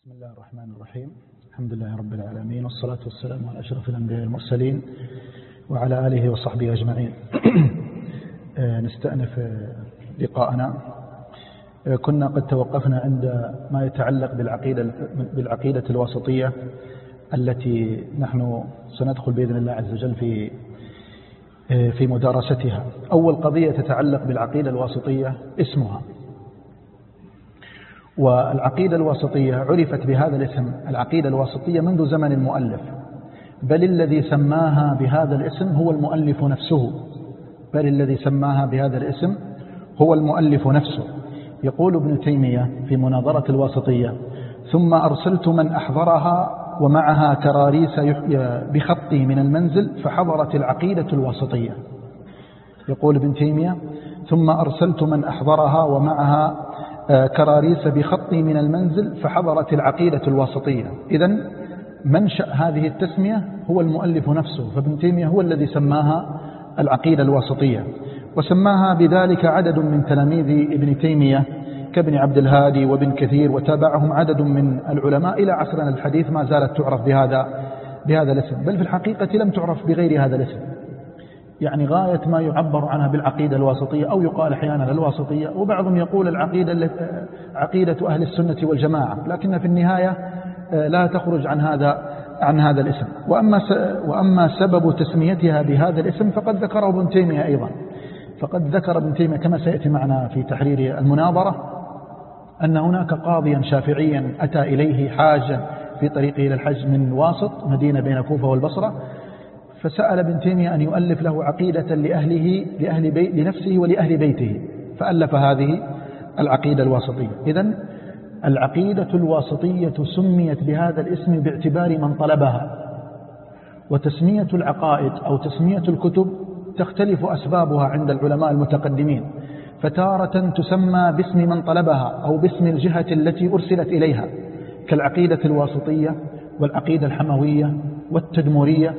بسم الله الرحمن الرحيم. الحمد لله رب العالمين، والصلاة والسلام على أشرف الأنبياء المرسلين وعلى آله وصحبه أجمعين. نستأنف لقاءنا. كنا قد توقفنا عند ما يتعلق بالعقيدة الواسطية التي نحن سندخل بإذن الله عز وجل في مدارستها. أول قضية تتعلق بالعقيدة الواسطية اسمها. والعقيدة الواسطية عرفت بهذا الاسم العقيدة الواسطية منذ زمن المؤلف، بل الذي سماها بهذا الاسم هو المؤلف نفسه، هو المؤلف نفسه. يقول ابن تيمية في مناظرة الواسطية: ثم أرسلت من أحضرها ومعها كراريس بخطي من المنزل فحضرت العقيدة الواسطية. يقول ابن تيمية: ثم أرسلت من أحضرها ومعها كراريس بخطي من المنزل فحضرت العقيدة الواسطية. إذن منشأ هذه التسمية هو المؤلف نفسه، فابن تيمية هو الذي سماها العقيدة الواسطية، وسماها بذلك عدد من تلاميذ ابن تيمية كابن عبد الهادي وابن كثير، وتابعهم عدد من العلماء إلى عصرنا الحديث ما زالت تعرف بهذا الاسم، بل في الحقيقة لم تعرف بغير هذا الاسم. يعني غاية ما يعبر عنها بالعقيدة الواسطية، أو يقال أحيانا الواسطية، وبعضهم يقول عقيدة أهل السنة والجماعة، لكن في النهاية لا تخرج عن هذا الاسم. وأما سبب تسميتها بهذا الاسم فقد ذكره ابن تيمية أيضا. فقد ذكر ابن تيمية كما سيأتي معنا في تحرير المناظرة أن هناك قاضيا شافعيا أتى إليه حاجا في طريقه إلى الحج من واسط، مدينة بين الكوفة والبصرة، فسأل ابن تيمية أن يؤلف له عقيدة لنفسه ولأهل بيته، فألف هذه العقيدة الواسطية. إذن العقيدة الواسطية سميت بهذا الاسم باعتبار من طلبها. وتسمية العقائد أو تسمية الكتب تختلف أسبابها عند العلماء المتقدمين، فتارة تسمى باسم من طلبها أو باسم الجهة التي أرسلت إليها، كالعقيدة الواسطية والعقيدة الحموية والتدمرية.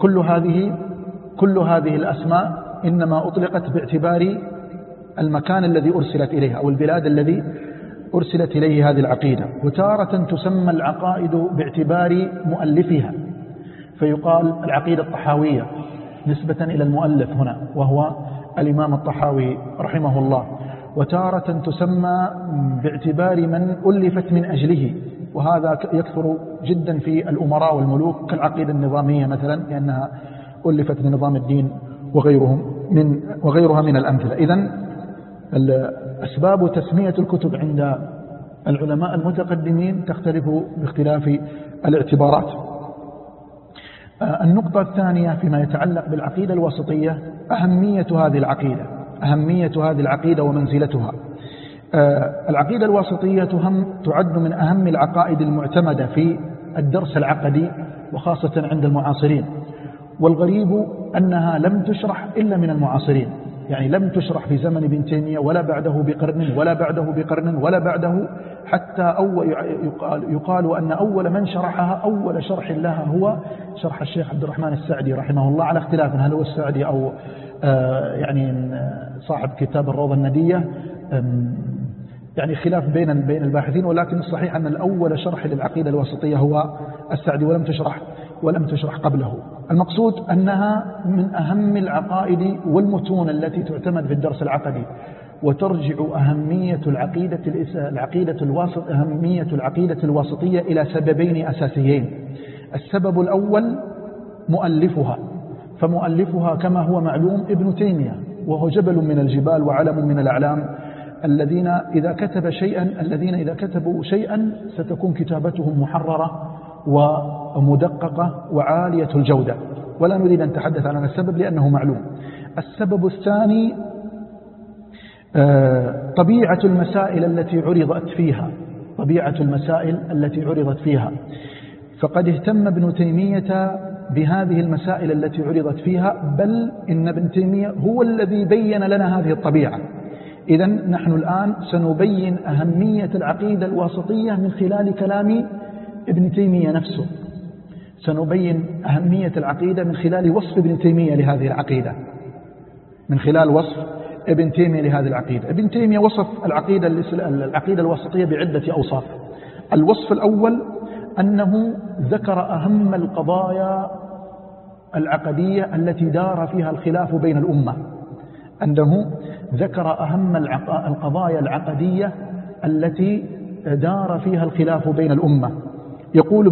كل هذه الأسماء إنما أطلقت باعتبار المكان الذي أرسلت إليها أو البلاد الذي أرسلت إليه هذه العقيدة. وتارة تسمى العقائد باعتبار مؤلفها، فيقال العقيدة الطحاوية نسبة إلى المؤلف هنا وهو الإمام الطحاوي رحمه الله. وتارة تسمى باعتبار من ألفت من أجله، وهذا يكثر جدا في الأمراء والملوك، كالعقيدة النظامية مثلا، لأنها ألفت لنظام الدين وغيرها من الأمثلة. إذن أسباب تسمية الكتب عند العلماء المتقدمين تختلف باختلاف الاعتبارات. النقطة الثانية فيما يتعلق بالعقيدة الواسطية أهمية هذه العقيدة ومنزلتها. العقيدة الواسطية تعد من أهم العقائد المعتمدة في الدرس العقدي، وخاصة عند المعاصرين. والغريب أنها لم تشرح إلا من المعاصرين، يعني لم تشرح في زمن ابن تيمية ولا بعده بقرن ولا بعده حتى يقال أن أول من شرحها أول شرح لها هو شرح الشيخ عبد الرحمن السعدي رحمه الله، على اختلاف هل هو السعدي أو يعني صاحب كتاب الروضة الندية، يعني خلاف بين الباحثين، ولكن الصحيح أن الأول شرح للعقيدة الواسطية هو السعدي، ولم تشرح قبله. المقصود أنها من أهم العقائد والمتون التي تعتمد في الدرس العقدي. وترجع أهمية العقيدة الواسطية إلى سببين أساسيين. السبب الأول مؤلفها، فمؤلفها كما هو معلوم ابن تيمية، وهو جبل من الجبال وعلم من الأعلام، الذين إذا كتبوا شيئا ستكون كتابتهم محررة ومدققة وعالية الجودة، ولا نريد أن نتحدث عن السبب لأنه معلوم. السبب الثاني طبيعة المسائل التي عرضت فيها. فقد اهتم ابن تيمية بهذه المسائل التي عرضت فيها، بل إن ابن تيمية هو الذي بين لنا هذه الطبيعة. إذن نحن الآن سنبين أهمية العقيدة الواسطية من خلال كلام ابن تيمية نفسه. سنبين أهمية العقيدة من خلال وصف ابن تيمية لهذه العقيدة، ابن تيمية وصف العقيدة الواسطية بعدة أوصاف. الوصف الأول أنه ذكر أهم القضايا العقدية التي دار فيها الخلاف بين الأمة، أنه ذكر أهم القضايا العقدية التي دار فيها الخلاف بين الأمة. يقول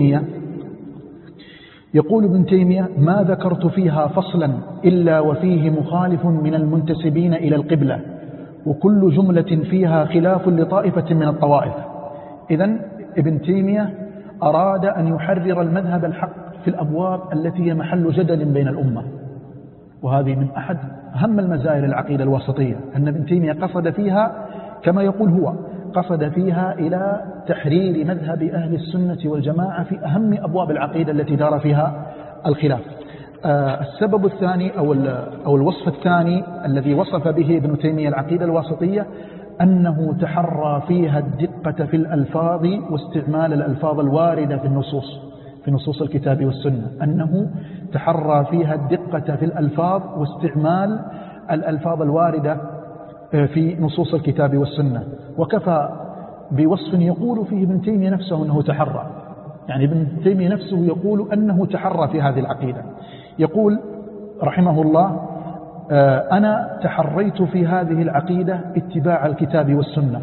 ابن تيمية: ما ذكرت فيها فصلا إلا وفيه مخالف من المنتسبين إلى القبلة، وكل جملة فيها خلاف لطائفة من الطوائف. إذن ابن تيمية أراد أن يحرر المذهب الحق في الأبواب التي هي محل جدل بين الأمة، وهذه من أحد أهم المزايا للعقيدة الواسطية، أن ابن تيمية قصد فيها كما يقول هو، قصد فيها إلى تحرير مذهب أهل السنة والجماعة في أهم أبواب العقيدة التي دار فيها الخلاف. السبب الثاني أو الوصف الثاني الذي وصف به ابن تيمية العقيدة الواسطية أنه تحرى فيها الدقة في الألفاظ واستعمال الألفاظ الواردة في نصوص الكتاب والسنة، أنه تحرى فيها الدقة في الألفاظ واستعمال الألفاظ الواردة في نصوص الكتاب والسنة. وكفى بوصف يقول فيه ابن تيمية نفسه أنه تحرى، يعني ابن تيمية نفسه يقول أنه تحرى في هذه العقيدة. يقول رحمه الله: أنا تحريت في هذه العقيدة اتباع الكتاب والسنة.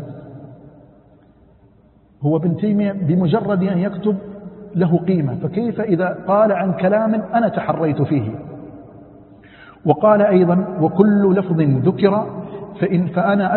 هو ابن تيمية بمجرد أن يكتب له قيمة، فكيف إذا قال عن كلام أنا تحريت فيه؟ وقال أيضا: وكل لفظ ذكر فأنا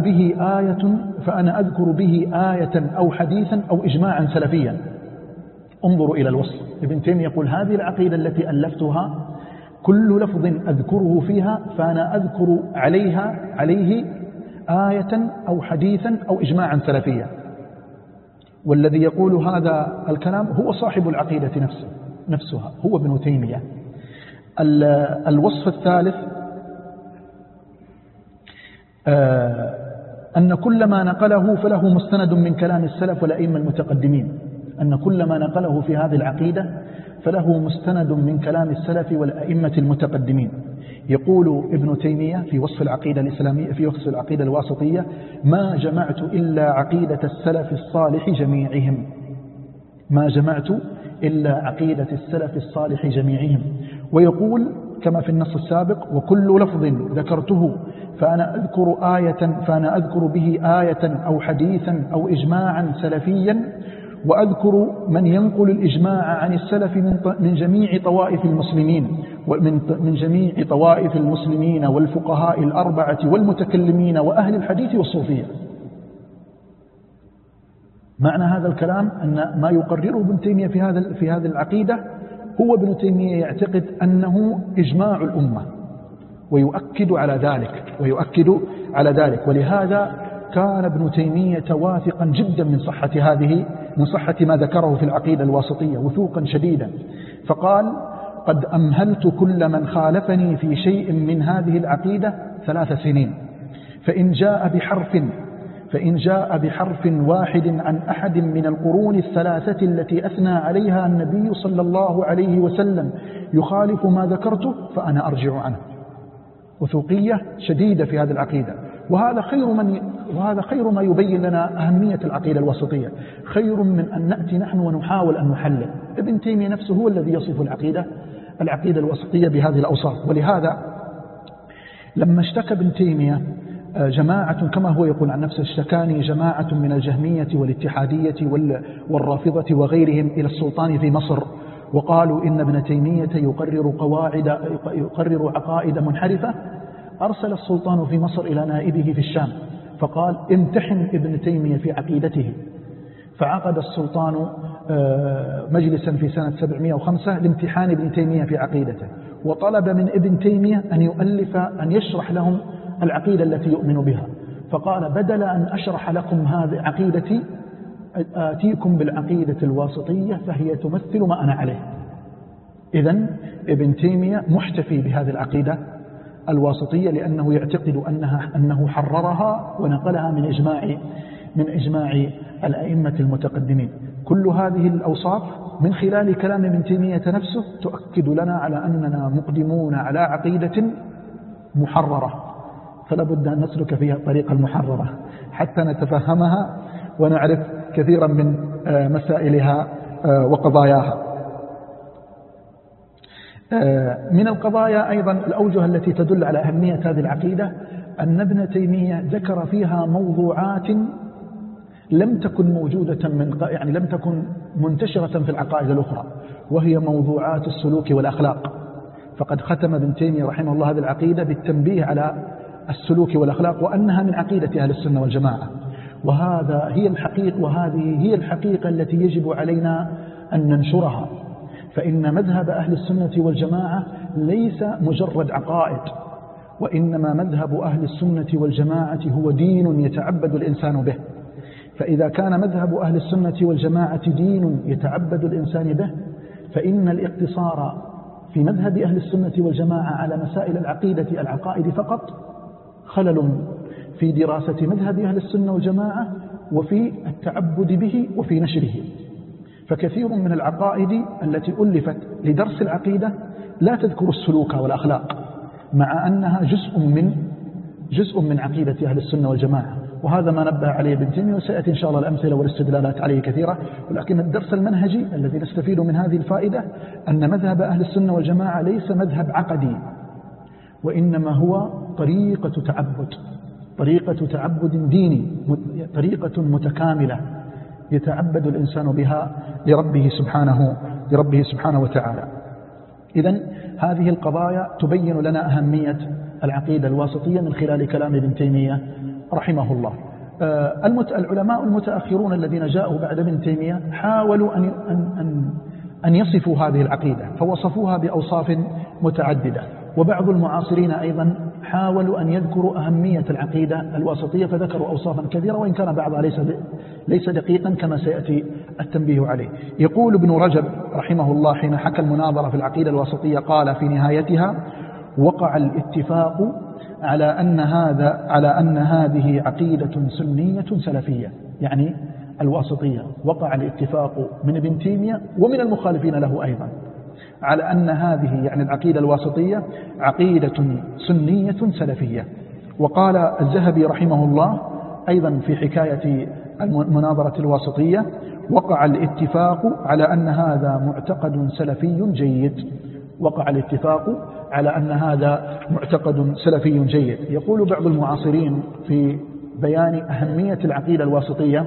أذكر به آية أو حديثا أو إجماعا سلفيا. انظروا إلى الوصف. ابن تيمية يقول: هذه العقيدة التي ألفتها كل لفظ أذكره فيها فأنا أذكر عليه آية أو حديثا أو إجماعا سلفيا. والذي يقول هذا الكلام هو صاحب العقيدة نفسها، هو ابن تيمية. الوصف الثالث أن كل ما نقله فله مستند من كلام السلف والأئمة المتقدمين، أن كل ما نقله في هذه العقيدة فله مستند من كلام السلف والأئمة المتقدمين. يقول ابن تيمية في وصف العقيدة الإسلامية، في وصف العقيدة الواسطية: ما جمعت إلا عقيدة السلف الصالح جميعهم. ما جمعت إلا عقيدة السلف الصالح جميعهم. ويقول كما في النص السابق: وكل لفظ ذكرته فأنا أذكر به آية أو حديثا أو إجماعا سلفيا، وأذكر من ينقل الإجماع عن السلف من جميع طوائف المسلمين، ومن جميع طوائف المسلمين والفقهاء الأربعة والمتكلمين وأهل الحديث والصوفية. معنى هذا الكلام أن ما يقرره ابن تيمية في هذه العقيدة هو ابن تيمية يعتقد أنه إجماع الأمة، ويؤكد على ذلك. ولهذا كان ابن تيمية واثقا جدا من صحة ما ذكره في العقيدة الواسطية وثوقا شديدا، فقال: قد أمهلت كل من خالفني في شيء من هذه العقيدة 3 سنين، فإن جاء بحرف واحد عن أحد من القرون الثلاثة التي أثنى عليها النبي صلى الله عليه وسلم يخالف ما ذكرته فأنا أرجع عنه. وثوقية شديدة في هذه العقيدة، وهذا خير ما يبين لنا أهمية العقيدة الوسطية، خير من أن نأتي نحن ونحاول أن نحلل. ابن تيمية نفسه هو الذي يصف العقيدة الوسطية بهذه الأوصاف. ولهذا لما اشتكى ابن تيمية جماعة كما هو يقول عن نفسه: اشتكاني جماعة من الجهمية والاتحادية والرافضة وغيرهم إلى السلطان في مصر، وقالوا إن ابن تيمية يقرر عقائد منحرفة، أرسل السلطان في مصر إلى نائبه في الشام فقال: امتحن ابن تيمية في عقيدته. فعقد السلطان مجلسا في سنة 705 لامتحان ابن تيمية في عقيدته، وطلب من ابن تيمية أن يشرح لهم العقيدة التي يؤمن بها. فقال: بدل أن أشرح لكم هذه عقيدتي آتيكم بالعقيدة الواسطية فهي تمثل ما أنا عليه. إذن ابن تيمية محتفي بهذه العقيدة الواسطية لأنه يعتقد أنه حررها ونقلها من إجماع الأئمة المتقدمين. كل هذه الأوصاف من خلال كلام ابن تيمية نفسه تؤكد لنا على أننا مقدمون على عقيدة محررة، فلا بد أن نسلك فيها الطريقة المحررة حتى نتفهمها ونعرف كثيرا من مسائلها وقضاياها. من القضايا أيضا الأوجه التي تدل على أهمية هذه العقيدة أن ابن تيمية ذكر فيها موضوعات لم تكن موجودة يعني لم تكن منتشرة في العقائد الأخرى، وهي موضوعات السلوك والأخلاق. فقد ختم ابن تيمية رحمه الله هذه العقيدة بالتنبيه على السلوك والأخلاق وأنها من عقيدة أهل السنة والجماعة، وهذه هي الحقيقة التي يجب علينا أن ننشرها. فإن مذهب أهل السنة والجماعة ليس مجرد عقائد، وإنما مذهب أهل السنة والجماعة هو دين يتعبد الإنسان به. فإذا كان مذهب أهل السنة والجماعة دين يتعبد الإنسان به، فإن الاقتصار في مذهب أهل السنة والجماعة على مسائل العقائد فقط خلل في دراسة مذهب أهل السنة والجماعة وفي التعبد به وفي نشره. فكثير من العقائد التي ألفت لدرس العقيدة لا تذكر السلوك والأخلاق، مع أنها جزء من عقيدة أهل السنة والجماعة. وهذا ما نبه عليه ابن تيمية، وسيأتي إن شاء الله الأمثلة والاستدلالات عليه كثيرة. ولكن الدرس المنهجي الذي نستفيد من هذه الفائدة أن مذهب أهل السنة والجماعة ليس مذهب عقدي، وإنما هو طريقة تعبد ديني، طريقة متكاملة يتعبد الإنسان بها لربه سبحانه وتعالى. إذن هذه القضايا تبين لنا أهمية العقيدة الواسطية من خلال كلام ابن تيمية رحمه الله. العلماء المتأخرون الذين جاءوا بعد ابن تيمية حاولوا أن يصفوا هذه العقيدة، فوصفوها بأوصاف متعددة. وبعض المعاصرين أيضا حاولوا أن يذكروا أهمية العقيدة الواسطية، فذكروا أوصافا كثيرة، وإن كان بعضها ليس دقيقا كما سيأتي التنبيه عليه. يقول ابن رجب رحمه الله حين حكى المناظرة في العقيدة الواسطية قال في نهايتها: وقع الاتفاق على أن هذه عقيدة سنية سلفية، يعني الواسطية. وقع الاتفاق من ابن تيمية ومن المخالفين له أيضا على أن هذه يعني العقيدة الواسطية عقيدة سنية سلفية. وقال الذهبي رحمه الله أيضا في حكاية المناظرة الواسطية: وقع الاتفاق على أن هذا معتقد سلفي جيد. وقع الاتفاق على أن هذا معتقد سلفي جيد. يقول بعض المعاصرين في بيان أهمية العقيدة الواسطية: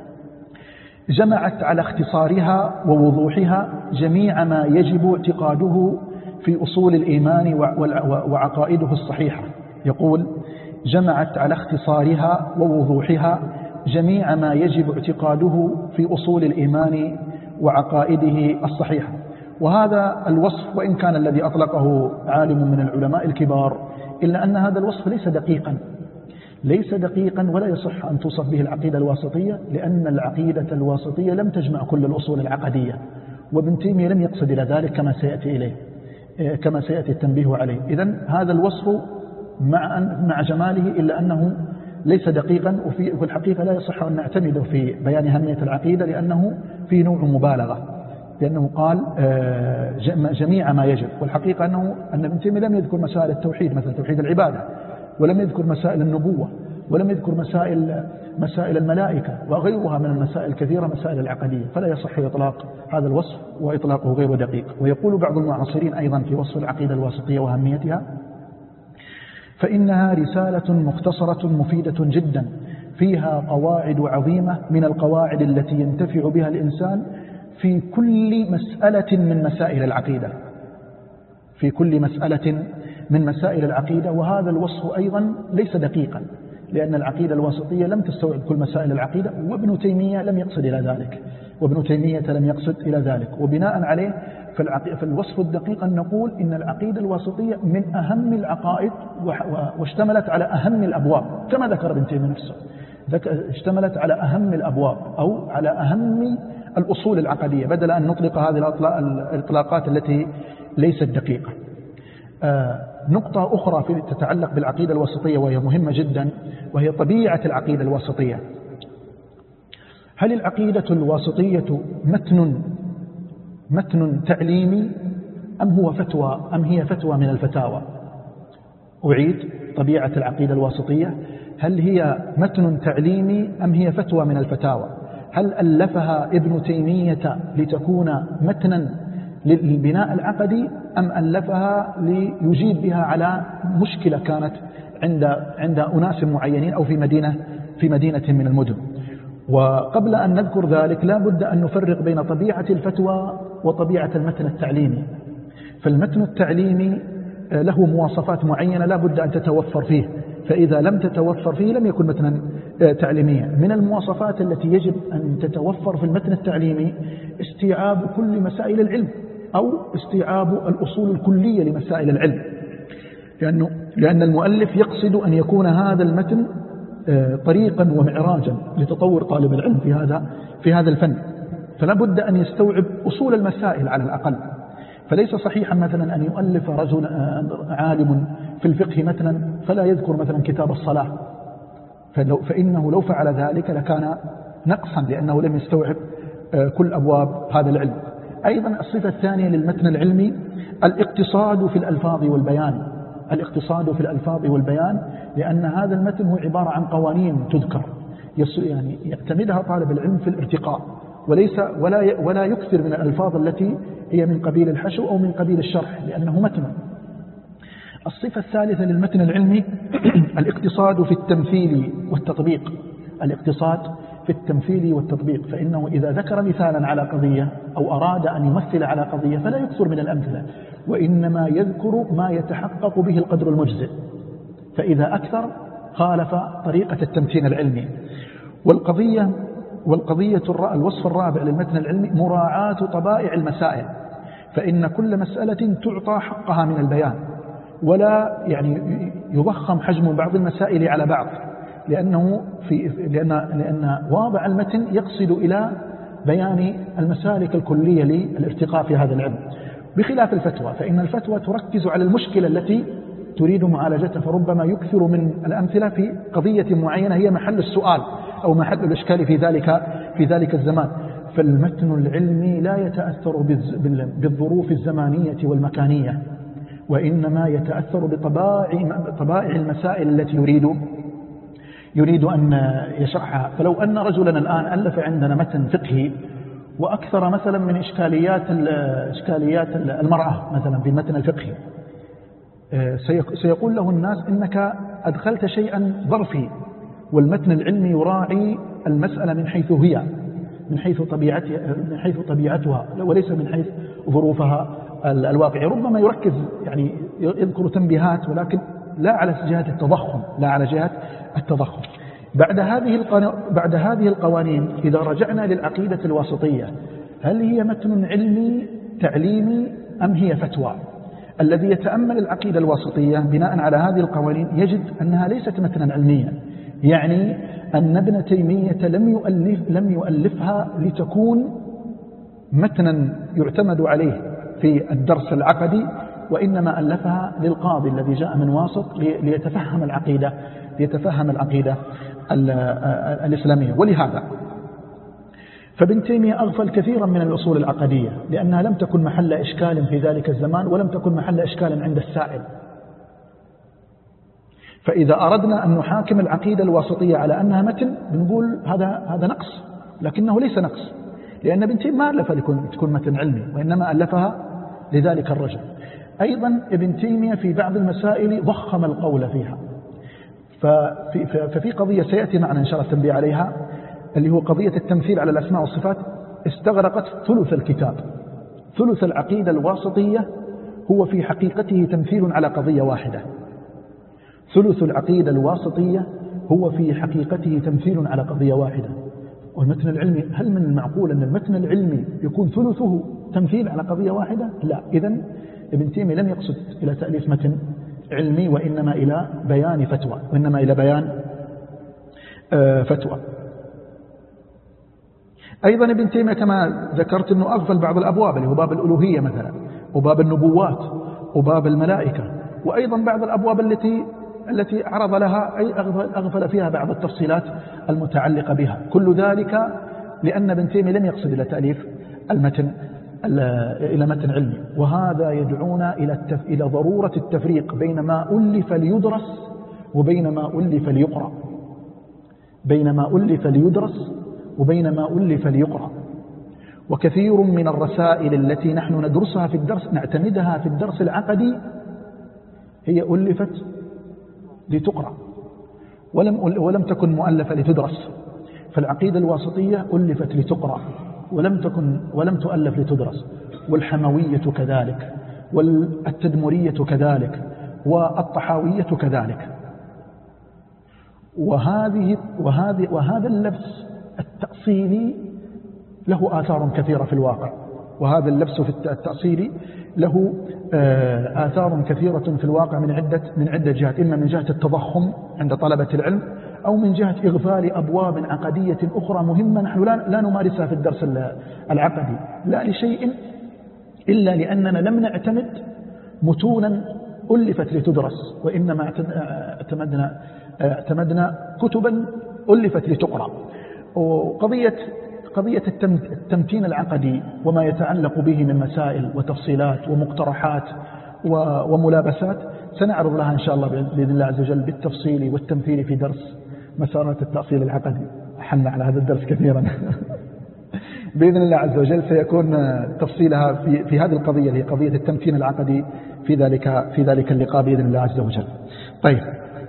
جمعت على اختصارها ووضوحها جميع ما يجب اعتقاده في أصول الإيمان وعقائده الصحيحة. يقول: جمعت على اختصارها ووضوحها جميع ما يجب اعتقاده في أصول الإيمان وعقائده الصحيحة. وهذا الوصف وإن كان الذي أطلقه عالم من العلماء الكبار، إلا أن هذا الوصف ليس دقيقا ولا يصح أن توصف به العقيدة الواسطية، لأن العقيدة الواسطية لم تجمع كل الأصول العقدية، وابن تيمية لم يقصد إلى ذلك كما سيأتي التنبيه عليه. إذن هذا الوصف مع جماله إلا أنه ليس دقيقا، وفي الحقيقة لا يصح أن نعتمده في بيان أهمية العقيدة، لأنه في نوع مبالغة، لأنه قال جميع ما يجب. والحقيقة أن ابن تيمية لم يذكر مسائل التوحيد مثل توحيد العبادة، ولم يذكر مسائل النبوة، ولم يذكر مسائل الملائكة وغيرها من المسائل الكثيرة، مسائل العقدية. فلا يصح إطلاق هذا الوصف، وإطلاقه غير دقيق. ويقول بعض المعاصرين أيضا في وصف العقيدة الواسطية وأهميتها: فإنها رسالة مختصرة مفيدة جدا، فيها قواعد عظيمة من القواعد التي ينتفع بها الإنسان في كل مسألة من مسائل العقيدة، في كل مسألة من مسائل العقيدة. وهذا الوصف أيضا ليس دقيقا، لأن العقيدة الواسطية لم تستوعب كل مسائل العقيدة، وابن تيمية لم يقصد إلى ذلك. وبناء عليه في الوصف الدقيق أن نقول إن العقيدة الواسطية من أهم العقائد، واشتملت على أهم الأبواب كما ذكر ابن تيمية نفسه، اشتملت على أهم الأبواب أو على أهم الأصول العقدية، بدل أن نطلق هذه الإطلاقات التي ليست دقيقة. نقطة أخرى تتعلق بالعقيدة الواسطية وهي مهمة جدا، وهي طبيعة العقيدة الواسطية. هل العقيدة الواسطية متن تعليمي أم هي فتوى من الفتاوى؟ أعيد: طبيعة العقيدة الواسطية، هل هي متن تعليمي أم هي فتوى من الفتاوى؟ هل ألفها ابن تيمية لتكون متنا للبناء العقدي أم ألفها ليجيب بها على مشكلة كانت عند أناس معينين أو في مدينة من المدن؟ وقبل أن نذكر ذلك لا بد أن نفرق بين طبيعة الفتوى وطبيعة المتن التعليمي. فالمتن التعليمي له مواصفات معينة لا بد أن تتوفر فيه، فإذا لم تتوفر فيه لم يكن متنا تعليميا. من المواصفات التي يجب أن تتوفر في المتن التعليمي استيعاب كل مسائل العلم أو استيعاب الأصول الكلية لمسائل العلم، لأن المؤلف يقصد أن يكون هذا المتن طريقا ومعراجا لتطور طالب العلم في هذا الفن، فلا بد أن يستوعب أصول المسائل على الأقل. فليس صحيحا مثلا أن يؤلف رجل عالم في الفقه مثلا فلا يذكر مثلا كتاب الصلاة، فإنه لو فعل ذلك لكان نقصا لأنه لم يستوعب كل أبواب هذا العلم. أيضا الصفة الثانية للمتن العلمي الاقتصاد في الألفاظ والبيان، الاقتصاد في الألفاظ والبيان، لأن هذا المتن هو عبارة عن قوانين تذكر يعني يعتمدها طالب العلم في الارتقاء، ولا يكثر من الألفاظ التي هي من قبيل الحشو أو من قبيل الشرح لأنه متن. الصفة الثالثة للمتن العلمي الاقتصاد في التمثيل والتطبيق، الاقتصاد في التمثيل والتطبيق، فإنه إذا ذكر مثالا على قضية أو أراد أن يمثل على قضية فلا يكثر من الأمثلة، وإنما يذكر ما يتحقق به القدر المجزئ، فإذا أكثر خالف طريقة التمثيل العلمي. الوصف الرابع للمتن العلمي مراعاة طبائع المسائل، فإن كل مسألة تعطى حقها من البيان، ولا يعني يضخم حجم بعض المسائل على بعض، لأن واضع المتن يقصد إلى بيان المسالك الكلية للارتقاء في هذا العلم، بخلاف الفتوى، فإن الفتوى تركز على المشكلة التي تريد معالجتها، فربما يكثر من الأمثلة في قضية معينة هي محل السؤال أو محل الإشكال في ذلك الزمان. فالمتن العلمي لا يتأثر بالظروف الزمانية والمكانية، وإنما يتأثر بطبائع المسائل التي يريد أن يشرحها. فلو أن رجلا الآن ألف عندنا متن فقهي وأكثر مثلا من إشكاليات المرأة مثلا في المتن الفقهي، سيقول له الناس إنك أدخلت شيئا ظرفي، والمتن العلمي يراعي المسألة من حيث هي، من حيث طبيعتها وليس من حيث ظروفها الواقعية. ربما يركز يعني يذكر تنبيهات ولكن لا على جهة التضخم. بعد هذه القوانين إذا رجعنا للعقيدة الواسطية، هل هي متن علمي تعليمي أم هي فتوى؟ الذي يتأمل العقيدة الواسطية بناء على هذه القوانين يجد أنها ليست متنا علميا، يعني أن ابن تيمية لم يؤلفها لتكون متنا يعتمد عليه في الدرس العقدي، وإنما ألفها للقاضي الذي جاء من واسط ليتفهم العقيدة الإسلامية. ولهذا فابن تيمية أغفل كثيرا من الأصول العقدية لأنها لم تكن محل إشكال في ذلك الزمان ولم تكن محل إشكال عند السائل. فإذا أردنا أن نحاكم العقيدة الواسطية على أنها متن بنقول هذا نقص، لكنه ليس نقص، لأن ابن تيمية ما ألفها تكون متن علمي، وإنما ألفها لذلك الرجل. أيضا ابن تيمية في بعض المسائل ضخم القول فيها، ففي قضية سيأتي معنا إن شاء الله التنبيه عليها، اللي هو قضية التمثيل على الأسماء والصفات، استغرقت ثلث الكتاب. ثلث العقيدة الواسطية هو في حقيقته تمثيل على قضية واحدة. ثلث العقيدة الواسطية هو في حقيقته تمثيل على قضية واحدة. والمتن العلمي، هل من المعقول أن المتن العلمي يكون ثلثه تمثيل على قضية واحدة؟ لا. إذن ابن تيمية لم يقصد إلى تأليف متن علمي، وإنما إلى بيان فتوى. أيضا ابن تيمية كما ذكرت أنه أغفل بعض الأبواب، اللي هو باب الألوهية مثلا، وباب النبوات، وباب الملائكة، وأيضا بعض الأبواب التي عرض لها أي أغفل فيها بعض التفصيلات المتعلقة بها. كل ذلك لأن ابن تيمية لم يقصد إلى تأليف إلى متن علمي. وهذا يدعونا إلى ضرورة التفريق بين ما ألف ليدرس وبين ما ألف ليقرأ، بين ما ألف ليدرس وبين ما ألف ليقرأ. وكثير من الرسائل التي نحن ندرسها في الدرس نعتمدها في الدرس العقدي هي ألفت لتقرأ ولم تكن مؤلفة لتدرس. فالعقيدة الواسطية ألفت لتقرأ ولم تؤلف لتدرس، والحموية كذلك، والتدمرية كذلك، والطحاوية كذلك. وهذا اللبس التأصيلي له آثار كثيرة في الواقع، وهذا اللبس في التأصيلي له آثار كثيرة في الواقع من عدة جهات، إما من جهة التضخم عند طلبة العلم، أو من جهة إغفال أبواب عقدية أخرى مهمة نحن لا نمارسها في الدرس العقدي، لا لشيء إلا لأننا لم نعتمد متونا ألفت لتدرس، وإنما اعتمدنا كتبا ألفت لتقرأ. قضية التمتين العقدي وما يتعلق به من مسائل وتفصيلات ومقترحات وملابسات سنعرض لها إن شاء الله بإذن الله عز وجل بالتفصيل والتمثيل في درس مسارات التأصيل العقدي. حنا على هذا الدرس كثيرا بإذن الله عز وجل سيكون تفصيلها في هذه القضية اللي هي قضية التمتين العقدي في ذلك اللقاء بإذن الله عز وجل. طيب،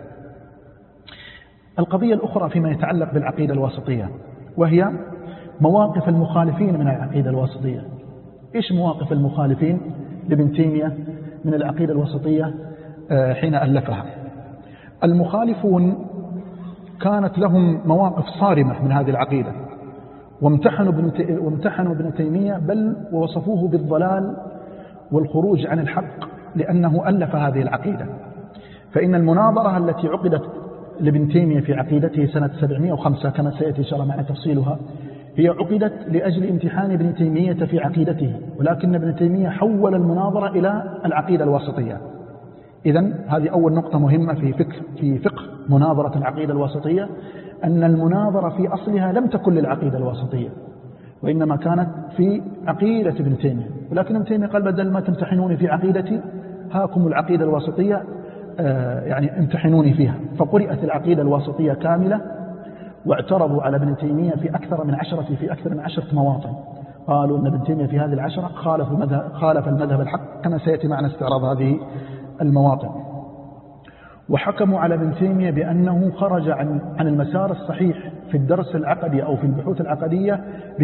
القضية الأخرى فيما يتعلق بالعقيدة الواسطية وهي مواقف المخالفين من العقيدة الواسطية. إيش مواقف المخالفين لابن تيمية من العقيدة الواسطية حين ألفها؟ المخالفون كانت لهم مواقف صارمة من هذه العقيدة، وامتحنوا ابن تيمية بل ووصفوه بالضلال والخروج عن الحق لأنه ألف هذه العقيدة. فإن المناظرة التي عقدت لابن تيمية في عقيدته سنة 705 كما سيأتي إن شاء الله معنا تفصيلها، هي عقدت لأجل امتحان ابن تيمية في عقيدته، ولكن ابن تيمية حول المناظرة إلى العقيدة الواسطية. إذن هذه أول نقطة مهمة في فقه مناظرة العقيدة الواسطية، أن المناظرة في أصلها لم تكن للعقيدة الواسطية، وإنما كانت في عقيدة ابن تيمية. ولكن ابن تيمية قال بدل ما تمتحنوني في عقيدتي هاكم العقيدة الواسطية، يعني امتحنوني فيها. فقرأت العقيدة الواسطية كاملة، واعترضوا على ابن تيمية في أكثر من 10 مواطن. قالوا أن ابن تيمية في هذه 10 خالف المذهب الحق، كما سيأتي معنا استعراض هذه المواطن. وحكموا على ابن تيمية بأنه خرج عن المسار الصحيح في الدرس العقدي أو في البحوث العقدية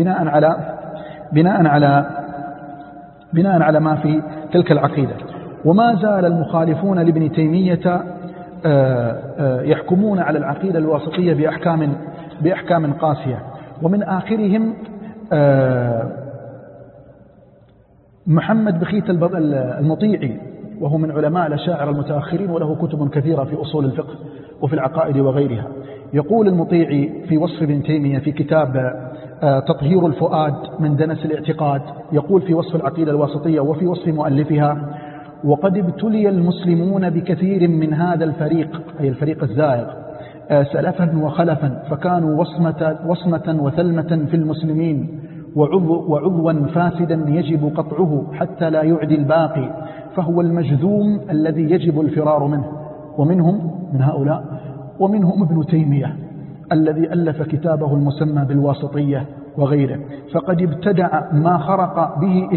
بناء على ما في تلك العقيدة. وما زال المخالفون لابن تيمية يحكمون على العقيدة الواسطية بأحكام قاسية. ومن آخرهم محمد بخيت المطيعي، وهو من علماء الأشاعرة المتأخرين، وله كتب كثيرة في أصول الفقه وفي العقائد وغيرها. يقول المطيعي في وصف ابن تيمية في كتاب تطهير الفؤاد من دنس الاعتقاد، يقول في وصف العقيدة الواسطية وفي وصف مؤلفها: وقد ابتلي المسلمون بكثير من هذا الفريق، أي الفريق الزائغ، سلفا وخلفا، فكانوا وصمة وثلمة في المسلمين، وعضوا فاسدا يجب قطعه حتى لا يعدي الباقي، فهو المجذوم الذي يجب الفرار منه. من هؤلاء ومنهم ابن تيمية الذي ألف كتابه المسمى بالواسطية وغيره، فقد ابتدع ما خرق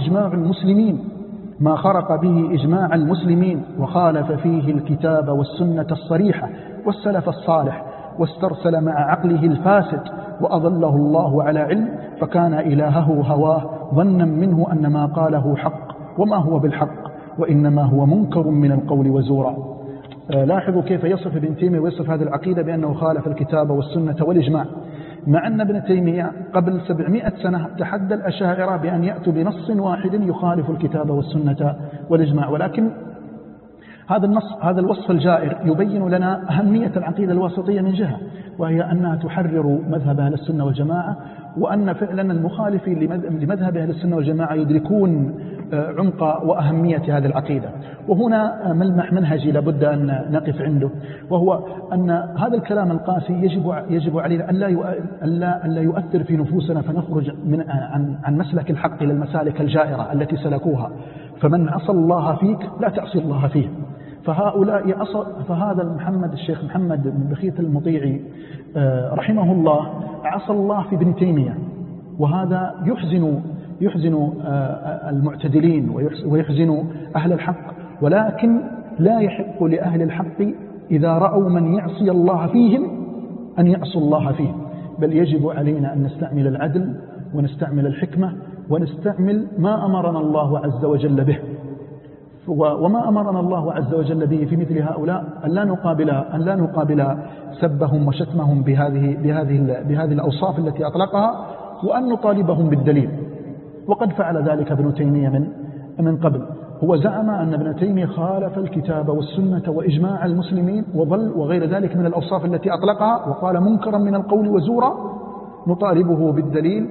به إجماع المسلمين وخالف فيه الكتاب والسنة الصريحة والسلف الصالح، واسترسل مع عقله الفاسد، وأضله الله على علم، فكان إلهه هواه، ظنا منه أن ما قاله حق وما هو بالحق، وإنما هو منكر من القول وزورا. لاحظوا كيف يصف ابن تيمية ويصف هذه العقيدة بأنه خالف الكتاب والسنة والإجماع، مع أن ابن تيمية قبل 700 سنة تحدى الأشاعرة بأن يأتوا بنص واحد يخالف الكتاب والسنة والإجماع. ولكن هذا الوصف الجائر يبين لنا أهمية العقيدة الواسطية من جهة، وهي أنها تحرر مذهب أهل السنة والجماعة، وأن فعلا المخالفين لمذهب أهل السنة والجماعة يدركون عمق وأهمية هذه العقيدة. وهنا ملمح منهجي لابد أن نقف عنده، وهو أن هذا الكلام القاسي يجب علينا أن لا يؤثر في نفوسنا، فنخرج عن مسلك الحق إلى المسالك الجائرة التي سلكوها. فمن عصى الله فيك لا تعصي الله فيه، فهذا الشيخ محمد بن بخيت المطيعي رحمه الله عصى الله في ابن تيمية، وهذا يحزن المعتدلين ويحزن أهل الحق، ولكن لا يحق لأهل الحق إذا رأوا من يعصي الله فيهم أن يعصوا الله فيهم، بل يجب علينا أن نستعمل العدل ونستعمل الحكمة ونستعمل ما أمرنا الله عز وجل به. وما أمرنا الله عز وجل به في مثل هؤلاء أن لا نقابل سبهم وشتمهم بهذه الأوصاف التي أطلقها، وأن نطالبهم بالدليل. وقد فعل ذلك ابن تيمية من قبل. هو زعم أن ابن تيمية خالف الكتاب والسنة وإجماع المسلمين وظل وغير ذلك من الأوصاف التي أطلقها، وقال منكرا من القول وزورا. نطالبه بالدليل،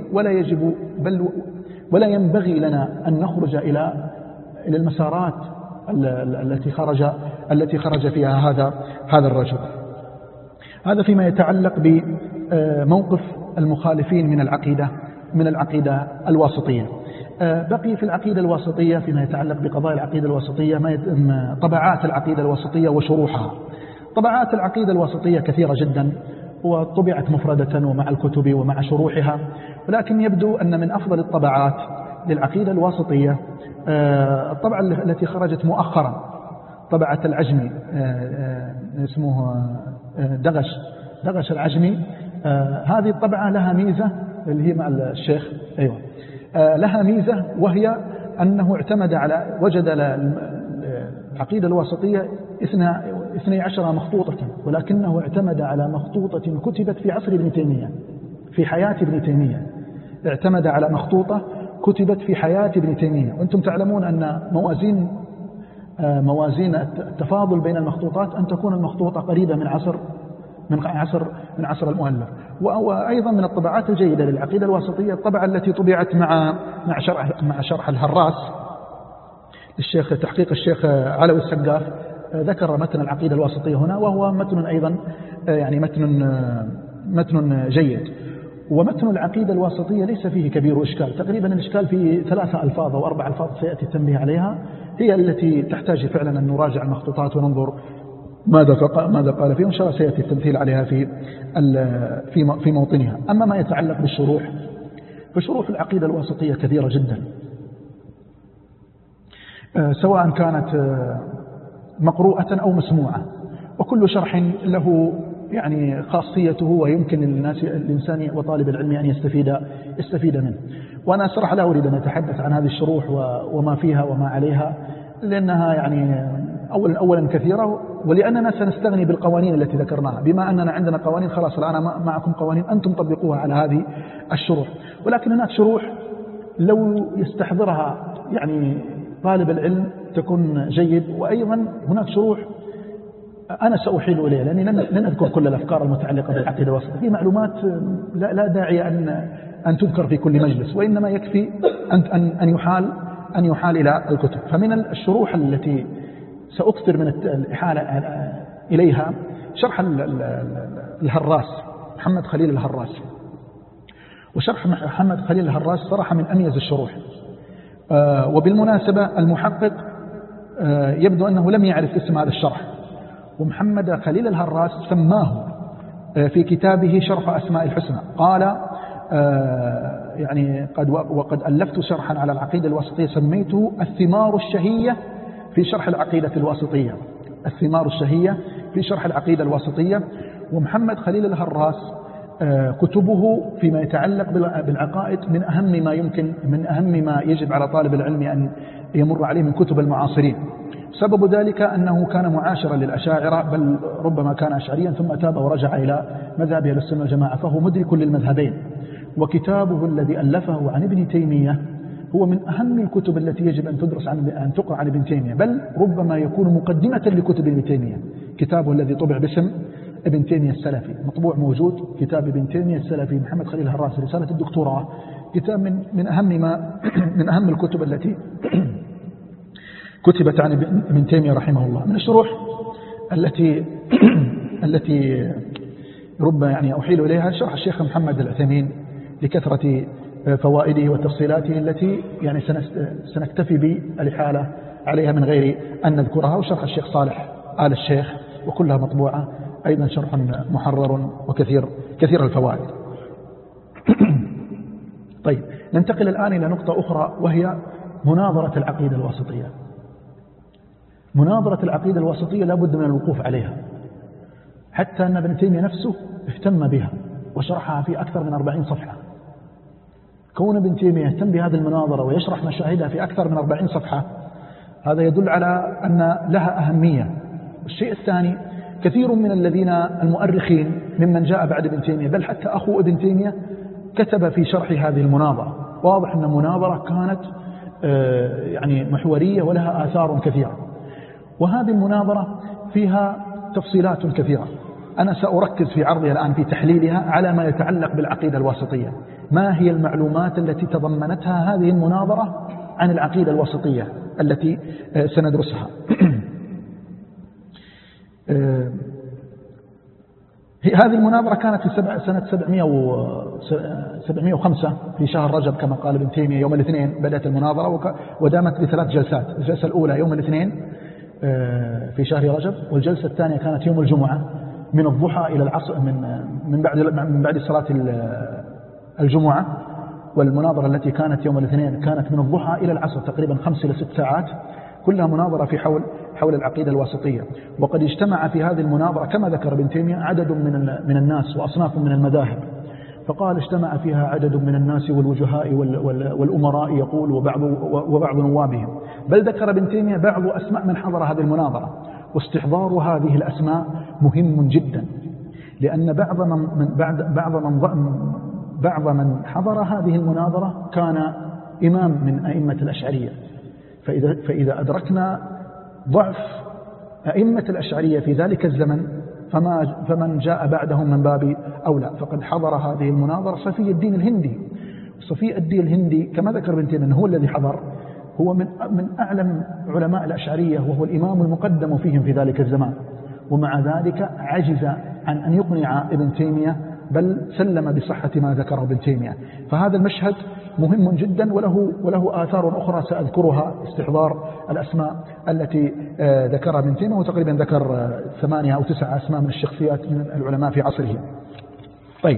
ولا ينبغي لنا أن نخرج إلى المسارات التي خرج فيها هذا الرجل. هذا فيما يتعلق بموقف المخالفين من العقيدة الواسطية. بقي في العقيدة الواسطية فيما يتعلق بقضايا العقيدة الواسطية طبعات العقيدة الواسطية وشروحها. طبعات العقيدة الواسطية كثيرة جدا، وطبعت مفردة ومع الكتب ومع شروحها، ولكن يبدو أن من أفضل الطبعات للعقيدة الواسطية الطبعة التي خرجت مؤخرا، طبعة العجمي، اسمه دغش العجمي. هذه الطبعة لها ميزة، اللي هي مع الشيخ، أيوة، لها ميزة، وهي أنه وجد العقيدة الواسطية 12 مخطوطة، ولكنه اعتمد على مخطوطة كتبت في عصر ابن تيمية، في حياة ابن تيمية. اعتمد على مخطوطة كتبت في حياة ابن تيمية. وأنتم تعلمون أن موازين التفاضل بين المخطوطات أن تكون المخطوطة قريبة من عصر المؤلف. وأيضا من الطبعات الجيدة للعقيدة الواسطية الطبعة التي طبعت مع شرح الهراس للشيخ، تحقيق الشيخ علوي السقاف. ذكر متن العقيدة الواسطية هنا، وهو متن أيضا يعني متن جيد. ومتن العقيدة الواسطية ليس فيه كبير إشكال، تقريبا الإشكال في 3 ألفاظ أو 4 ألفاظ سيأتي التنبيه عليها، هي التي تحتاج فعلا أن نراجع المخطوطات وننظر ماذا قال فيه، وإن شاء الله سيأتي التمثيل عليها في موطنها. أما ما يتعلق بالشروح، فشروح العقيدة الواسطية كثيرة جدا، سواء كانت مقروءة أو مسموعة، وكل شرح له يعني خاصيته، ويمكن الإنسان وطالب العلم أن يستفيد منه. وأنا صراحة لا أريد أن أتحدث عن هذه الشروح وما فيها وما عليها، لأنها يعني أولا كثيرة، ولأننا سنستغني بالقوانين التي ذكرناها. بما أننا عندنا قوانين، خلاص الآن معكم قوانين أنتم طبقوها على هذه الشروح. ولكن هناك شروح لو يستحضرها يعني طالب العلم تكون جيد. وأيضا هناك شروح أنا سأحيل إليها، لأني لن أذكر كل الأفكار المتعلقة بالعقيدة الواسطية، في معلومات لا داعي أن تذكر في كل مجلس، وإنما يكفي أن يحال إلى الكتب. فمن الشروح التي سأكثر من الإحالة إليها شرح الهراس، محمد خليل الهراس. وشرح محمد خليل الهراس صراحة من أميز الشروح. وبالمناسبة المحقق يبدو أنه لم يعرف اسم هذا الشرح، ومحمد خليل الهراس سماه في كتابه شرح أسماء الحسنى. قال يعني وقد ألفت شرحا على العقيدة الواسطية سميته الثمار الشهية في شرح العقيدة الواسطية، الثمار الشهية في شرح العقيدة الواسطية. ومحمد خليل الهراس كتبه فيما يتعلق بالعقائد من أهم ما يجب على طالب العلم أن يمر عليه من كتب المعاصرين. سبب ذلك أنه كان معاشرا للأشاعرة، بل ربما كان أشعريا ثم تاب ورجع إلى مذهب أهل السنة والجماعة، فهو مدرك للمذهبين. وكتابه الذي ألفه عن ابن تيمية هو من أهم الكتب التي يجب أن تدرس أن تقرأ عن ابن تيمية، بل ربما يكون مقدمة لكتب ابن تيمية. كتابه الذي طبع باسم ابن تيمية السلفي مطبوع موجود، كتاب ابن تيمية السلفي محمد خليل الهراس، رسالة الدكتوراه، كتاب من أهم الكتب التي كتبت عن ابن تيمية رحمه الله. من الشروح التي ربما يعني أحيل إليها شرح الشيخ محمد العثيمين لكثرة فوائده وتفصيلاته التي يعني سنكتفي بالإحالة عليها من غير أن نذكرها، وشرح الشيخ صالح آل الشيخ وكلها مطبوعة أيضا شرح محرر كثير الفوائد. طيب ننتقل الآن إلى نقطة أخرى، وهي مناظرة العقيدة الواسطية. مناظرة العقيدة الواسطية لا بد من الوقوف عليها، حتى أن ابن تيمية نفسه اهتم بها وشرحها في أكثر من 40 صفحة. كون ابن تيمية يهتم بهذه المناظرة ويشرح مشاهدها في أكثر من 40 صفحة، هذا يدل على أن لها أهمية. الشيء الثاني، كثير من الذين المؤرخين ممن جاء بعد ابن تيمية، بل حتى أخو ابن تيمية، كتب في شرح هذه المناظرة. واضح أن المناظرة كانت يعني محورية ولها آثار كثيرة، وهذه المناظرة فيها تفصيلات كثيرة. أنا سأركز في عرضها الآن في تحليلها على ما يتعلق بالعقيدة الواسطية. ما هي المعلومات التي تضمنتها هذه المناظرة عن العقيدة الواسطية التي سندرسها؟ هذه المناظرة كانت في سنة 705 في شهر رجب كما قال ابن تيمية. يوم الاثنين بدأت المناظرة ودامت ب3 جلسات. الجلسة الأولى يوم الاثنين في شهر رجب، والجلسة الثانية كانت يوم الجمعة من الضحى إلى العصر، من بعد صلاة الجمعة. والمناظرة التي كانت يوم الاثنين كانت من الضحى إلى العصر، تقريبا 5 إلى 6 ساعات، كلها مناظرة في حول العقيدة الواسطية. وقد اجتمع في هذه المناظرة كما ذكر ابن تيمية عدد من الناس وأصناف من المذاهب، فقال اجتمع فيها عدد من الناس والوجهاء والأمراء يقول وبعض نوابهم. بل ذكر ابن تيمية بعض أسماء من حضر هذه المناظرة، واستحضار هذه الأسماء مهم جدا، لأن بعض من حضر هذه المناظرة كان إمام من أئمة الأشعرية. فإذا أدركنا ضعف أئمة الأشعرية في ذلك الزمن، فمن جاء بعدهم من باب أولى. فقد حضر هذه المناظرة صفي الدين الهندي. صفي الدين الهندي كما ذكر ابن تيمية هو الذي حضر، هو من أعلم علماء الأشعرية، وهو الإمام المقدم فيهم في ذلك الزمان. ومع ذلك عجز عن أن يقنع ابن تيمية، بل سلم بصحة ما ذكره ابن تيمية. فهذا المشهد مهم جدا، وله آثار أخرى سأذكرها، استحضار الأسماء التي ذكرها ابن تيمية، وتقريبا ذكر 8 أو 9 أسماء من الشخصيات من العلماء في عصره. طيب،